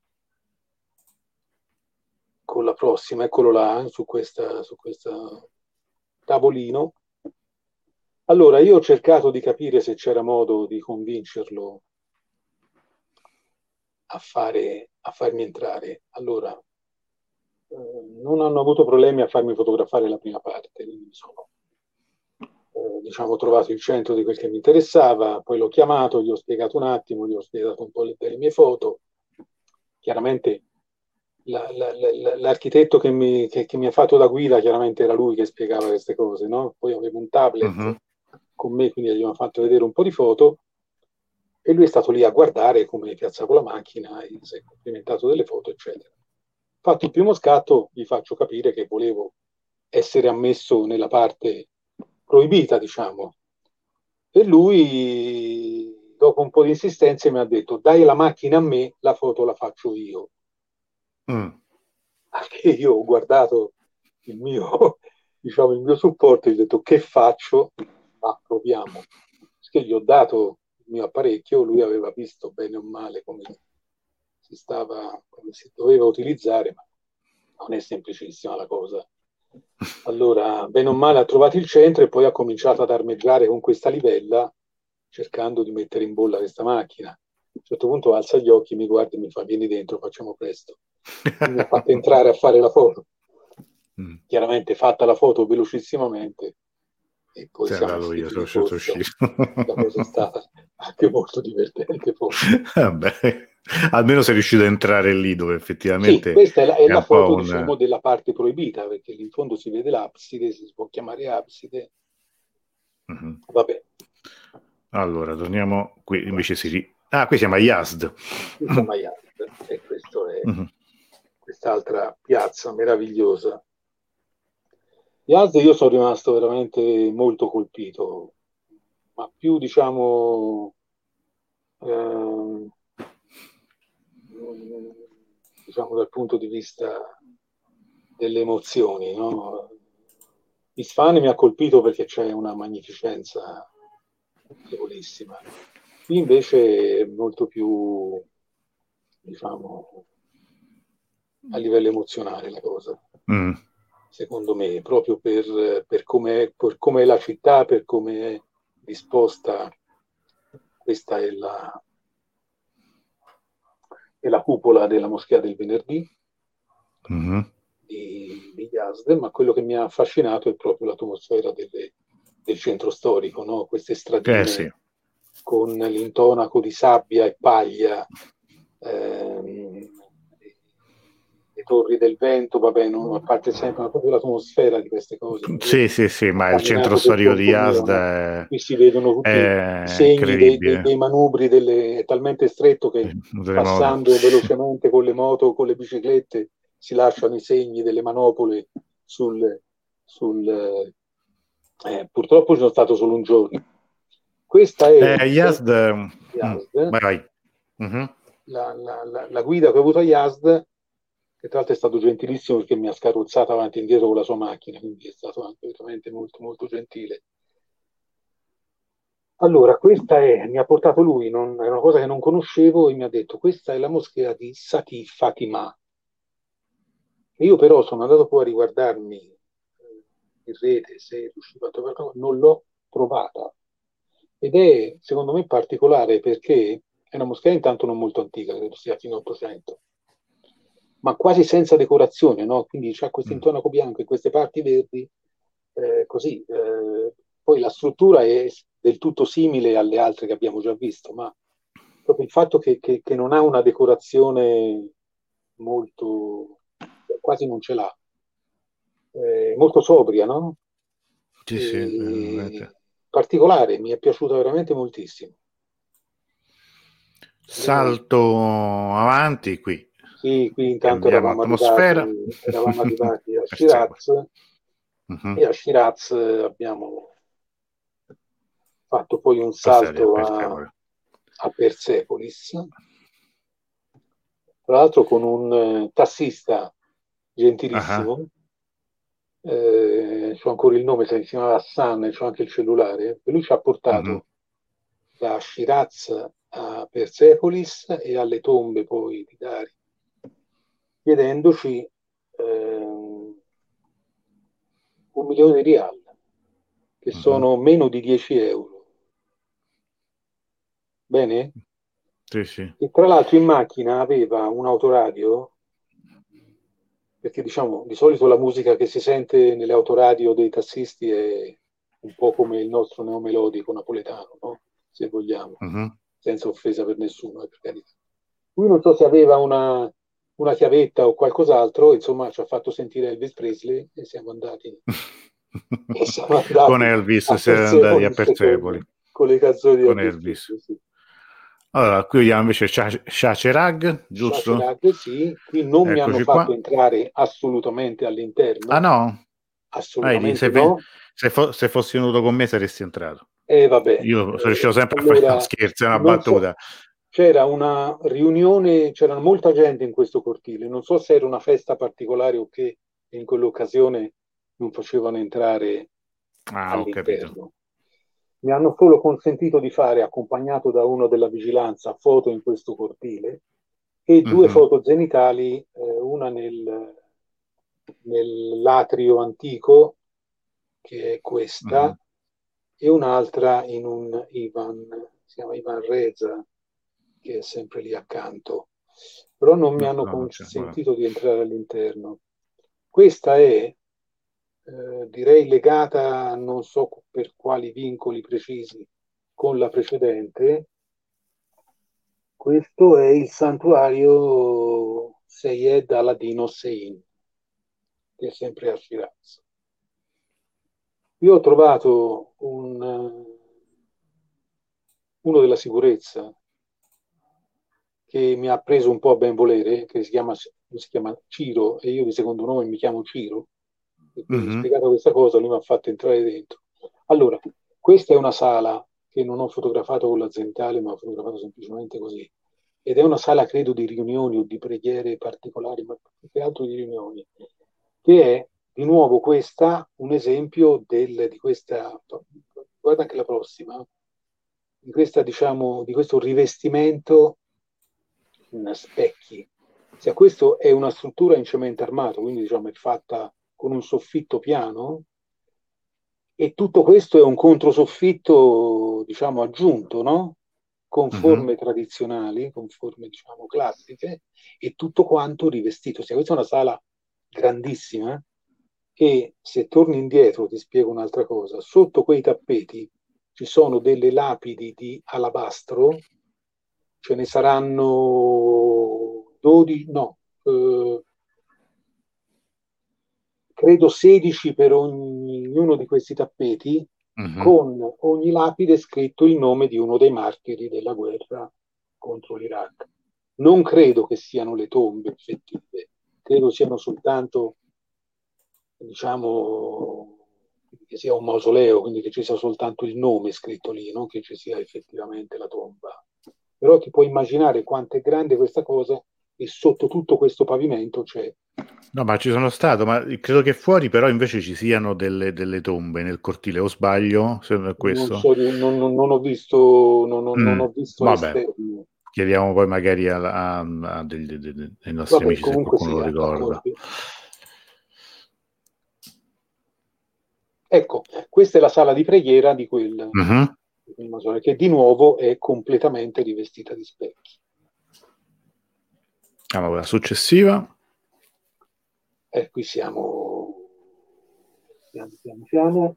con la prossima, eccolo là, su questa, su questo tavolino. Allora, io ho cercato di capire se c'era modo di convincerlo a, fare, a farmi entrare. Allora, eh, non hanno avuto problemi a farmi fotografare la prima parte, quindi sono, eh, diciamo, trovato il centro di quel che mi interessava, poi l'ho chiamato, gli ho spiegato un attimo, gli ho spiegato un po' le, delle mie foto. Chiaramente la, la, la, l'architetto che mi, che, che mi ha fatto da guida, chiaramente era lui che spiegava queste cose, no? Poi avevo un tablet Mhm. con me, quindi gli ho fatto vedere un po' di foto e lui è stato lì a guardare come piazzavo la macchina, e si è complimentato delle foto, eccetera. Fatto il primo scatto, gli faccio capire che volevo essere ammesso nella parte proibita, diciamo. E lui, dopo un po' di insistenze, mi ha detto: dai la macchina a me, la foto la faccio io. Mm. Anche io ho guardato il mio, diciamo, il mio supporto e gli ho detto: che faccio? Ma proviamo. Perché gli ho dato il mio apparecchio, lui aveva visto bene o male come si stava, come si doveva utilizzare, ma non è semplicissima la cosa. Allora, bene o male, ha trovato il centro e poi ha cominciato ad armeggiare con questa livella, cercando di mettere in bolla questa macchina. A un certo punto alza gli occhi, mi guarda e mi fa: vieni dentro, facciamo presto. Mi ha fatto entrare a fare la foto. Mm. Chiaramente fatta la foto velocissimamente e poi sì, siamo io sono corsa. uscito. La cosa è stata anche molto divertente forse. Vabbè, almeno sei riuscito a entrare lì dove effettivamente sì, questa è la, è è la foto un... diciamo della parte proibita, perché lì in fondo si vede l'abside, si può chiamare abside. Mm-hmm. Vabbè, allora torniamo qui, invece si ri... ah, qui siamo a Yazd. Qui siamo a Yazd e questo è mm-hmm. quest'altra piazza meravigliosa. Yazd, io sono rimasto veramente molto colpito, ma più diciamo eh, diciamo dal punto di vista delle emozioni, no? Isfahan mi ha colpito perché c'è una magnificenza notevolissima. Qui invece è molto più, diciamo, a livello emozionale la cosa. Mm. Secondo me, proprio per, per come per come è la città, per come è disposta. Questa è la, è la cupola della moschea del venerdì mm-hmm. di, di Yazd, ma quello che mi ha affascinato è proprio l'atmosfera delle, del centro storico, no? Queste stradine eh, sì. con l'intonaco di sabbia e paglia, ehm, le torri del vento, vabbè, non, a parte sempre proprio l'atmosfera di queste cose. Sì, sì, sì, ma il centro storico di Yazd è... Qui si vedono tutti i segni dei, dei, dei manubri, delle... è talmente stretto che passando moto. velocemente con le moto, con le biciclette, si lasciano i segni delle manopole sul... sul eh, purtroppo ci sono stato solo un giorno. Questa è... Eh, Yazd... Yazd. Mm, vai. Mm-hmm. La, la, la, la guida che ho avuto a Yazd, che tra l'altro è stato gentilissimo perché mi ha scarrozzato avanti e indietro con la sua macchina, quindi è stato anche veramente molto molto gentile. Allora, questa è, mi ha portato lui, non, è una cosa che non conoscevo e mi ha detto: questa è la moschea di Sati Fatima. Io però sono andato poi a riguardarmi in rete se riuscivo a trovarla, non l'ho trovata. Ed è secondo me particolare perché è una moschea intanto non molto antica, credo sia fino all'Ottocento, ma quasi senza decorazione, no? Quindi c'ha questo intonaco bianco e queste parti verdi, eh, così. Eh, poi la struttura è del tutto simile alle altre che abbiamo già visto, ma proprio il fatto che, che, che non ha una decorazione molto, quasi non ce l'ha, eh, molto sobria, no? Sì, sì, particolare, mi è piaciuta veramente moltissimo. Salto avanti qui. Sì, qui intanto eravamo arrivati, eravamo arrivati a Shiraz uh-huh. e a Shiraz abbiamo fatto poi un salto a, a Persepolis, tra l'altro con un eh, tassista gentilissimo, uh-huh. eh, c'ho ancora il nome, si chiamava Hassan, c'ho anche il cellulare, e lui ci ha portato uh-huh. da Shiraz a Persepolis e alle tombe poi di Dari, chiedendoci eh, un milione di rial, che uh-huh. sono meno di dieci euro. Bene? Sì, sì. E tra l'altro in macchina aveva un autoradio, perché diciamo di solito la musica che si sente nelle autoradio dei tassisti è un po' come il nostro neomelodico napoletano, no? Se vogliamo, uh-huh. senza offesa per nessuno, per carità. Lui non so se aveva una, una chiavetta o qualcos'altro, insomma ci ha fatto sentire Elvis Presley e siamo andati, e siamo andati con Elvis, siamo andati a Persepoli con, con le canzoni di con Elvis. Elvis. Sì. Allora, qui vediamo invece Shacherag, giusto? Shacherag, sì, qui non eh, mi hanno fatto qua. entrare assolutamente all'interno. Ah no? Assolutamente se, no. Se, fo- se fossi venuto con me saresti entrato. Eh, vabbè. Io sono riuscito sempre allora, a fare uno scherzo, è una battuta. So, c'era una riunione, c'era molta gente in questo cortile, non so se era una festa particolare o che in quell'occasione non facevano entrare ah, all'interno. Mi hanno solo consentito di fare, accompagnato da uno della vigilanza, foto in questo cortile e mm-hmm. due foto zenitali, eh, una nel, nell'atrio antico, che è questa, mm-hmm. e un'altra in un Ivan, si chiama Ivan Reza, che è sempre lì accanto. Però non mi no, hanno no, consentito di entrare all'interno. Questa è, eh, direi, legata, non so per quali vincoli precisi, con la precedente. Questo è il santuario Seyed Aladin Hossein, che è sempre a Shiraz. Io ho trovato un, uno della sicurezza che mi ha preso un po' a ben volere, che si chiama, si chiama Ciro, e io di secondo nome mi chiamo Ciro, e quindi mm-hmm. ho spiegato questa cosa, lui mi ha fatto entrare dentro. Allora, questa è una sala che non ho fotografato con la zenitale, ma ho fotografato semplicemente così, ed è una sala, credo, di riunioni o di preghiere particolari, ma più che altro di riunioni, che è, di nuovo, questa, un esempio del, di questa, guarda anche la prossima, di questa, diciamo, di questo rivestimento in specchi. Se questo è una struttura in cemento armato, quindi diciamo è fatta con un soffitto piano, e tutto questo è un controsoffitto, diciamo, aggiunto, no? Con forme uh-huh. tradizionali, con forme, diciamo, classiche, e tutto quanto rivestito. Se questa è una sala grandissima, e se torni indietro ti spiego un'altra cosa, sotto quei tappeti ci sono delle lapidi di alabastro, ce ne saranno dodici, no, eh, credo sedici per ognuno di questi tappeti, uh-huh. con ogni lapide scritto il nome di uno dei martiri della guerra contro l'Iraq. Non credo che siano le tombe effettive, credo siano soltanto, diciamo, che sia un mausoleo, quindi che ci sia soltanto il nome scritto lì, non che ci sia effettivamente la tomba. Però ti puoi immaginare quanto è grande questa cosa, e sotto tutto questo pavimento c'è. No, ma ci sono stato, ma credo che fuori però invece ci siano delle, delle tombe nel cortile, o sbaglio? Se non è questo. Non, so, non, non, non ho visto, non, non, mm, non ho visto vabbè, chiediamo poi magari a, a, a degli, dei, dei nostri vabbè, amici se qualcuno sia, lo ricorda. Ecco, questa è la sala di preghiera di quel, uh-huh. che di nuovo è completamente rivestita di specchi. Allora, la successiva. E qui siamo piano piano piano.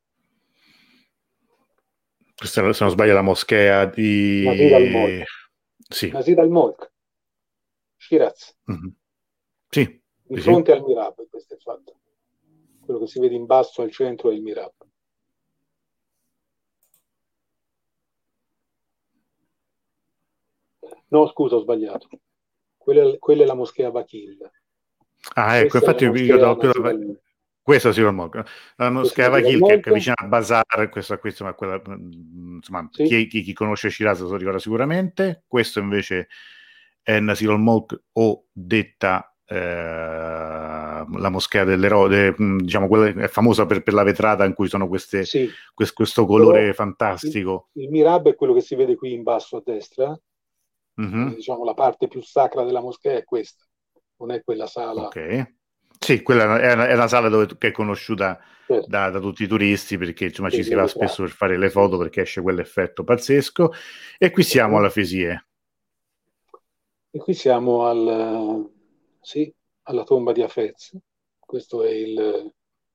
Questa, se non sbaglio, è la moschea di Nasir al-Mulk. Sì. Nasir al-Mulk, Shiraz. Mm-hmm. Sì. Di sì, fronte sì. al Mirab, questo è fatto. Quello che si vede in basso al centro è il Mirab. No, scusa, ho sbagliato. Quella, quella è la moschea Vakil. Ah, ecco, infatti io do quella, questa sì, la moschea Vakil che è vicino a Bazar, questa, questa, ma quella, insomma, sì. chi, chi, chi conosce Shiraz lo ricorda sicuramente. Questo invece è Nasir al-Mulk, o detta eh, la moschea dell'eroe, diciamo, quella è famosa per, per la vetrata in cui sono queste, sì. questo, questo colore però fantastico. Il, il Mirab è quello che si vede qui in basso a destra. Mm-hmm. Diciamo la parte più sacra della moschea è questa, non è quella sala. Ok, sì, quella è una, è una sala dove, che è conosciuta certo. da, da tutti i turisti, perché insomma ci si va spesso per fare le foto, perché esce quell'effetto pazzesco. E qui siamo alla Fesie. E qui siamo al, sì, alla tomba di Hafez. Questo è il,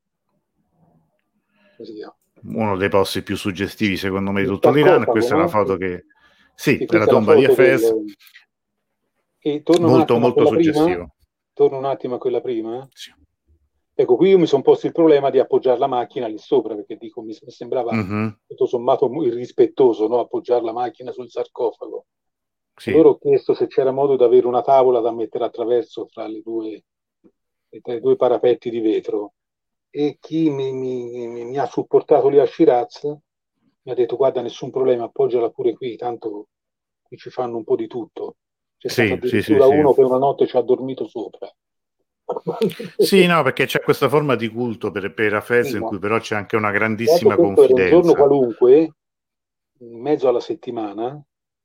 come si chiama? Uno dei posti più suggestivi secondo me di tutto l'Iran. Questa no? è una foto che sì, sì è la tomba di Hafez. Del... E torno molto molto suggestivo. Prima. Torno un attimo a quella prima. Sì. Ecco, qui io mi sono posto il problema di appoggiare la macchina lì sopra, perché dico, mi sembrava mm-hmm. tutto sommato irrispettoso, no? Appoggiare la macchina sul sarcofago. Sì. Allora ho chiesto se c'era modo di avere una tavola da mettere attraverso tra le due, tra i due parapetti di vetro. e chi mi, mi, mi, mi ha supportato lì a Shiraz mi ha detto guarda, nessun problema, appoggiala pure qui, tanto qui ci fanno un po' di tutto. C'è Sì, stato sì, sì, addirittura sì. uno che una notte ci ha dormito sopra. Sì, no, perché c'è questa forma di culto per, per Hafez Sì, in ma cui però c'è anche una tra l'altro grandissima questo era un giorno confidenza. qualunque, in mezzo alla settimana,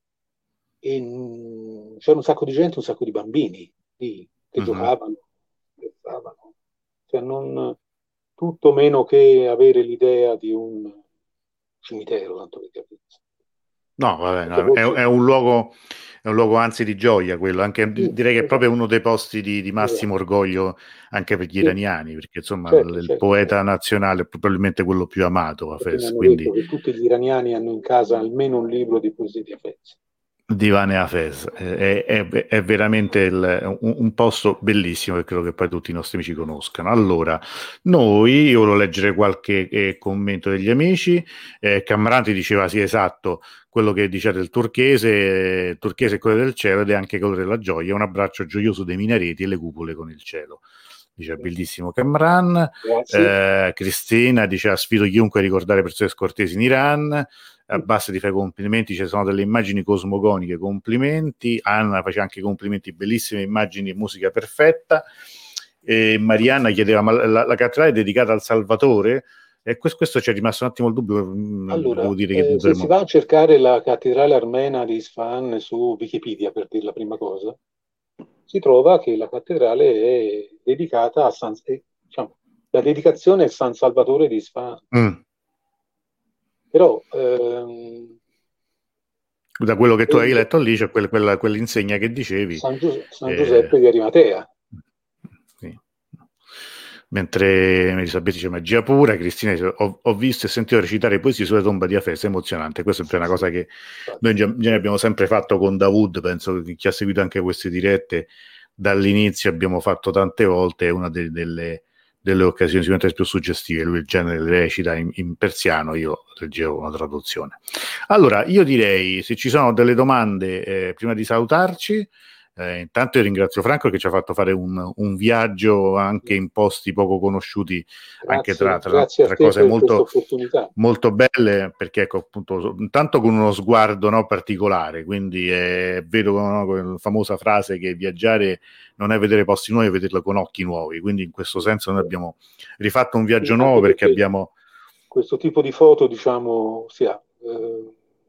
e mh, c'era un sacco di gente, un sacco di bambini lì, che Mhm. giocavano, scherzavano. Cioè non, tutto meno che avere l'idea di un cimitero, tanto per capire. No, vabbè, Perché no, è, forse è un luogo, è un luogo anzi di gioia quello, anche, sì, direi che è esatto, proprio uno dei posti di, di massimo esatto. orgoglio anche per gli Sì, iraniani, perché insomma il, certo, il certo, poeta certo. nazionale è probabilmente quello più amato, Perché mi Hafez, hanno quindi detto che tutti gli iraniani hanno in casa almeno un libro di poesie di Hafez. Divane Hafez è, è- è veramente il- un, un posto bellissimo e credo che poi tutti i nostri amici conoscano. Allora, noi, io volevo leggere qualche eh, commento degli amici. eh, Camranti diceva sì, esatto, quello che dicete il turchese, eh, il turchese è quello del cielo ed è anche quello della gioia, un abbraccio gioioso dei minareti e le cupole con il cielo. Dice bellissimo Camran. Grazie. Eh, Cristina dice sfido chiunque a ricordare persone scortesi in Iran. Basta ti fai complimenti, ci sono delle immagini cosmogoniche, complimenti. Anna faceva anche complimenti, bellissime immagini e musica perfetta. E Marianna chiedeva ma la, la cattedrale è dedicata al Salvatore? E questo, questo ci è rimasto un attimo il dubbio, mm, Allora, devo dire che eh, se si dovremmo... va a cercare la cattedrale armena di Isfahan su Wikipedia, per dire la prima cosa, si trova che la cattedrale è dedicata a San, eh, diciamo, la dedicazione è San Salvatore di Isfahan. Mm. Però ehm, Da quello che tu hai eh, letto lì c'è quella, quella, quell'insegna che dicevi. San, Gius- San eh, Giuseppe di Arimatea. sì. Mentre Elisabetta dice magia pura, Cristina dice ho, ho visto e sentito recitare poesie sulla tomba di Hafez, emozionante. Questa è Sì, una sì, cosa che infatti. noi già, già ne abbiamo sempre fatto con Dawood, penso che chi ha seguito anche queste dirette dall'inizio abbiamo fatto tante volte, è una de- delle, delle occasioni sicuramente più suggestive. Lui il genere recita in, in persiano, io leggevo una traduzione. Allora, io direi, se ci sono delle domande, eh, prima di salutarci, eh, intanto io ringrazio Franco che ci ha fatto fare un, un viaggio anche in posti poco conosciuti, anche tra, Grazie, tra, grazie a tra te cose per questa molto, opportunità. molto belle, perché ecco appunto, intanto con uno sguardo no, particolare, quindi è vero no, quella famosa frase che viaggiare non è vedere posti nuovi, è vederlo con occhi nuovi, quindi in questo senso noi abbiamo rifatto un viaggio Sì, nuovo anche perché perché abbiamo... questo tipo di foto, diciamo, sia, eh,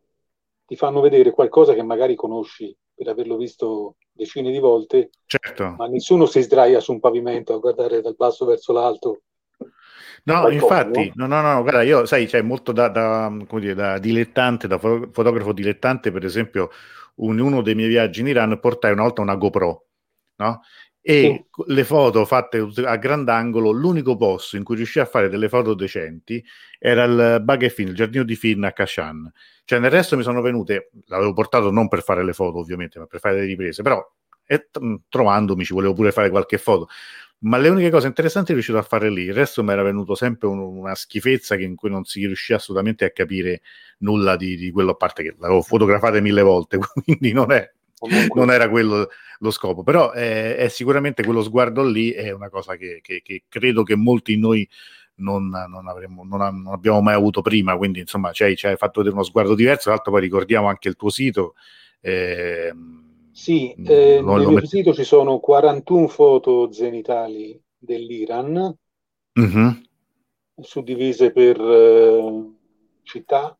ti fanno vedere qualcosa che magari conosci per averlo visto decine di volte, Certo. ma nessuno si sdraia su un pavimento a guardare dal basso verso l'alto No, qualcosa, infatti, no? no, no, no, guarda, io sai, c'è molto da, da, come dire, da dilettante, da fo- fotografo dilettante, per esempio, un- uno dei miei viaggi in Iran portai una volta una GoPro, no? Sì, E co- le foto fatte a grandangolo, l'unico posto in cui riuscii a fare delle foto decenti era il Bagh Fin, il giardino di Fin a Kashan. Cioè, nel resto mi sono venute, l'avevo portato non per fare le foto, ovviamente, ma per fare delle riprese, però e, t- trovandomi ci volevo pure fare qualche foto. Ma le uniche cose interessanti riuscito a fare lì, il resto mi era venuto sempre un, una schifezza che in cui non si riuscì assolutamente a capire nulla di, di quello, a parte che l'avevo fotografate mille volte, quindi non, è, comunque, non era quello lo scopo, però è, è sicuramente quello sguardo lì è una cosa che, che, che credo che molti di noi non, non, avremmo, non, ha, non abbiamo mai avuto prima, quindi insomma ci hai, ci hai fatto vedere uno sguardo diverso, tra l'altro poi ricordiamo anche il tuo sito. Eh, sì, eh, lo, nel lo mio metti... sito ci sono quarantuno foto zenitali dell'Iran, mm-hmm. suddivise per eh, città,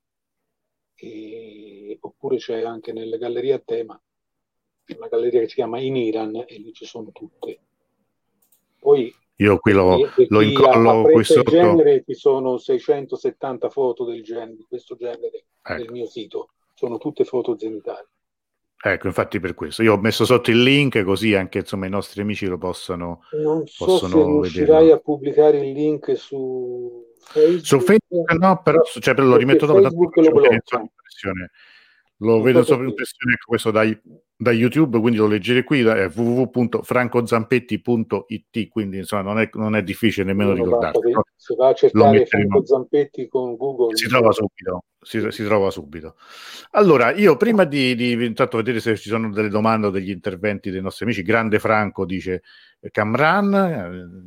e, oppure c'è anche nelle gallerie a tema, c'è una galleria che si chiama In Iran e lì ci sono tutte. Poi Io qui per lo, chi, per lo chi a- incollo qui apprezza il sotto. genere ci sono seicentosettanta foto del genere, di questo genere nel Ecco. mio sito, sono tutte foto zenitali. Ecco, infatti per questo. Io ho messo sotto il link così anche insomma i nostri amici lo possano, Non so se possono riuscirai vederlo. a pubblicare il link su Su Facebook, Facebook no, però cioè, lo perché rimetto dopo, tanto Facebook lo faccio vedere solo blocca. l'impressione. Lo Non so vedo solo perché. l'impressione, ecco, questo dai, da YouTube, quindi lo leggere qui, è w w w punto franco zampetti punto i t, quindi insomma non è, non è difficile nemmeno Uno basta ricordarsi. che se va a Lo cercare metteremo. Franco Zampetti con Google, Si mi trova trova. subito, si, si trova subito. Allora, io prima di, di intanto vedere se ci sono delle domande o degli interventi dei nostri amici, grande Franco dice Camran, eh,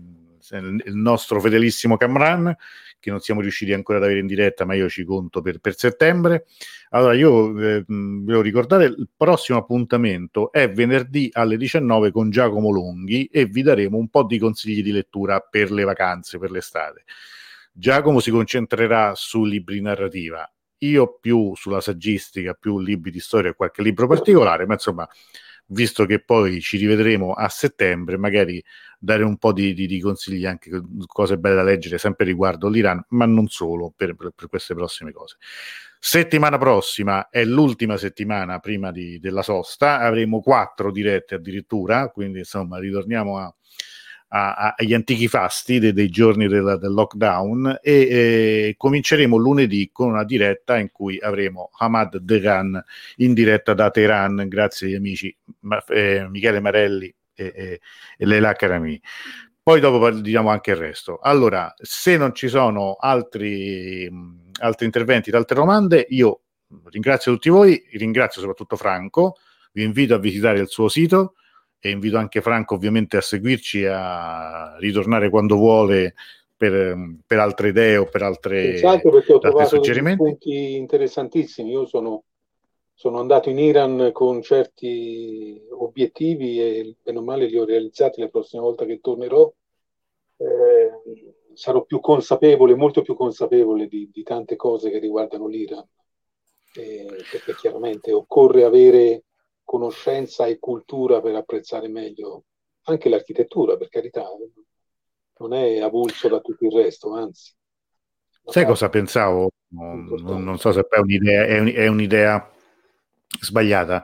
il nostro fedelissimo Camran, che non siamo riusciti ancora ad avere in diretta, ma io ci conto per, per settembre. Allora io eh, volevo ricordare, il prossimo appuntamento è venerdì alle diciannove con Giacomo Longhi e vi daremo un po' di consigli di lettura per le vacanze, per l'estate. Giacomo si concentrerà su libri narrativa, io più sulla saggistica, più libri di storia e qualche libro particolare, ma insomma, visto che poi ci rivedremo a settembre, magari dare un po' di, di, di consigli, anche cose belle da leggere, sempre riguardo l'Iran, ma non solo, per, per, per queste prossime cose. Settimana prossima è l'ultima settimana prima di, della sosta, avremo quattro dirette addirittura, quindi insomma ritorniamo a A, a, agli antichi fasti dei, dei giorni del, del lockdown e eh, cominceremo lunedì con una diretta in cui avremo Hamad Deran in diretta da Teheran, grazie agli amici Ma, eh, Michele Marelli e, e, e Leila Karami. Poi dopo diciamo anche il resto. Allora, se non ci sono altri, mh, altri interventi, altre domande, io ringrazio tutti voi, ringrazio soprattutto Franco, vi invito a visitare il suo sito e invito anche Franco ovviamente a seguirci, a ritornare quando vuole per, per altre idee o per altre, esatto, perché ho trovato suggerimenti. Dei punti interessantissimi. Io sono, sono andato in Iran con certi obiettivi e bene o male li ho realizzati. La prossima volta che tornerò eh, sarò più consapevole, molto più consapevole di, di tante cose che riguardano l'Iran, eh, perché chiaramente occorre avere conoscenza e cultura per apprezzare meglio anche l'architettura, per carità, non è avulso da tutto il resto, anzi. Sai cosa pensavo? Non, non so se è un'idea, è, un, è un'idea sbagliata.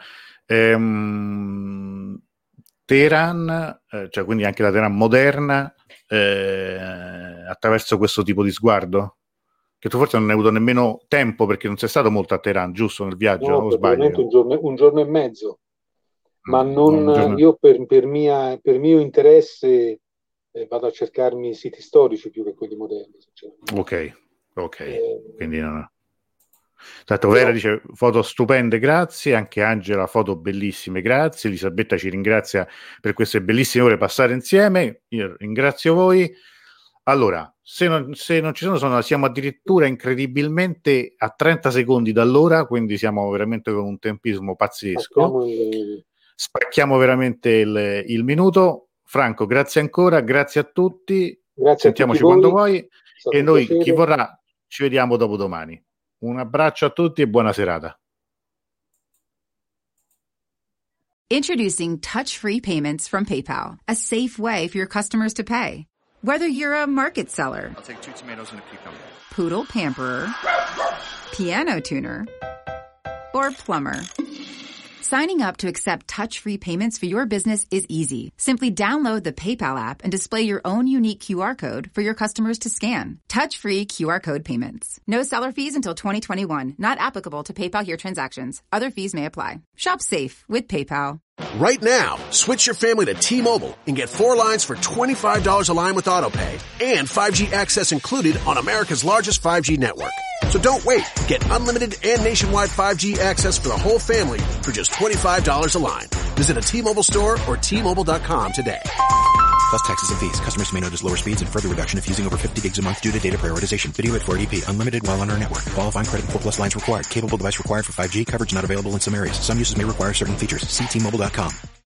Ehm, Teheran, eh, cioè quindi anche la Teheran moderna, eh, attraverso questo tipo di sguardo? Che tu forse non hai avuto nemmeno tempo, perché non sei stato molto a Teheran, giusto, nel viaggio? No, o sbaglio? Un giorno, un giorno e mezzo, ma Mm, non, un giorno- io per, per, mia, per mio interesse eh, vado a cercarmi siti storici più che quelli moderni, sinceramente. Ok, ok, Eh, quindi non... Tanto Vera dice foto stupende, grazie, anche Angela foto bellissime, grazie, Elisabetta ci ringrazia per queste bellissime ore passate insieme, io ringrazio voi. Allora, se non, se non ci sono, sono, siamo addirittura incredibilmente a trenta secondi dall'ora, quindi siamo veramente con un tempismo pazzesco. Spacchiamo il- Spacchiamo veramente il, il minuto. Franco, grazie ancora, grazie a tutti, Grazie a sentiamoci tutti voi. quando vuoi È stato e un noi, piacere. chi vorrà, ci vediamo dopo domani. Un abbraccio a tutti e buona serata. Introducing touch-free payments from PayPal, a safe way for your customers to pay. Whether you're a market seller, I'll take two tomatoes and a cucumber. poodle pamperer, piano tuner, or plumber, signing up to accept touch-free payments for your business is easy. Simply download the PayPal app and display your own unique Q R code for your customers to scan. Touch-free Q R code payments. No seller fees until twenty twenty-one. Not applicable to PayPal here transactions. Other fees may apply. Shop safe with PayPal. Right now, switch your family to T-Mobile and get four lines for twenty-five dollars a line with AutoPay and five G access included on America's largest five G network. So don't wait. Get unlimited and nationwide five G access for the whole family for just twenty-five dollars a line. Visit a T-Mobile store or T Mobile dot com today. Plus taxes and fees. Customers may notice lower speeds and further reduction if using over fifty gigs a month due to data prioritization. Video at four eighty p. Unlimited while on our network. Qualifying credit and four plus lines required. Capable device required for five G. Coverage not available in some areas. Some uses may require certain features. See T Mobile dot com.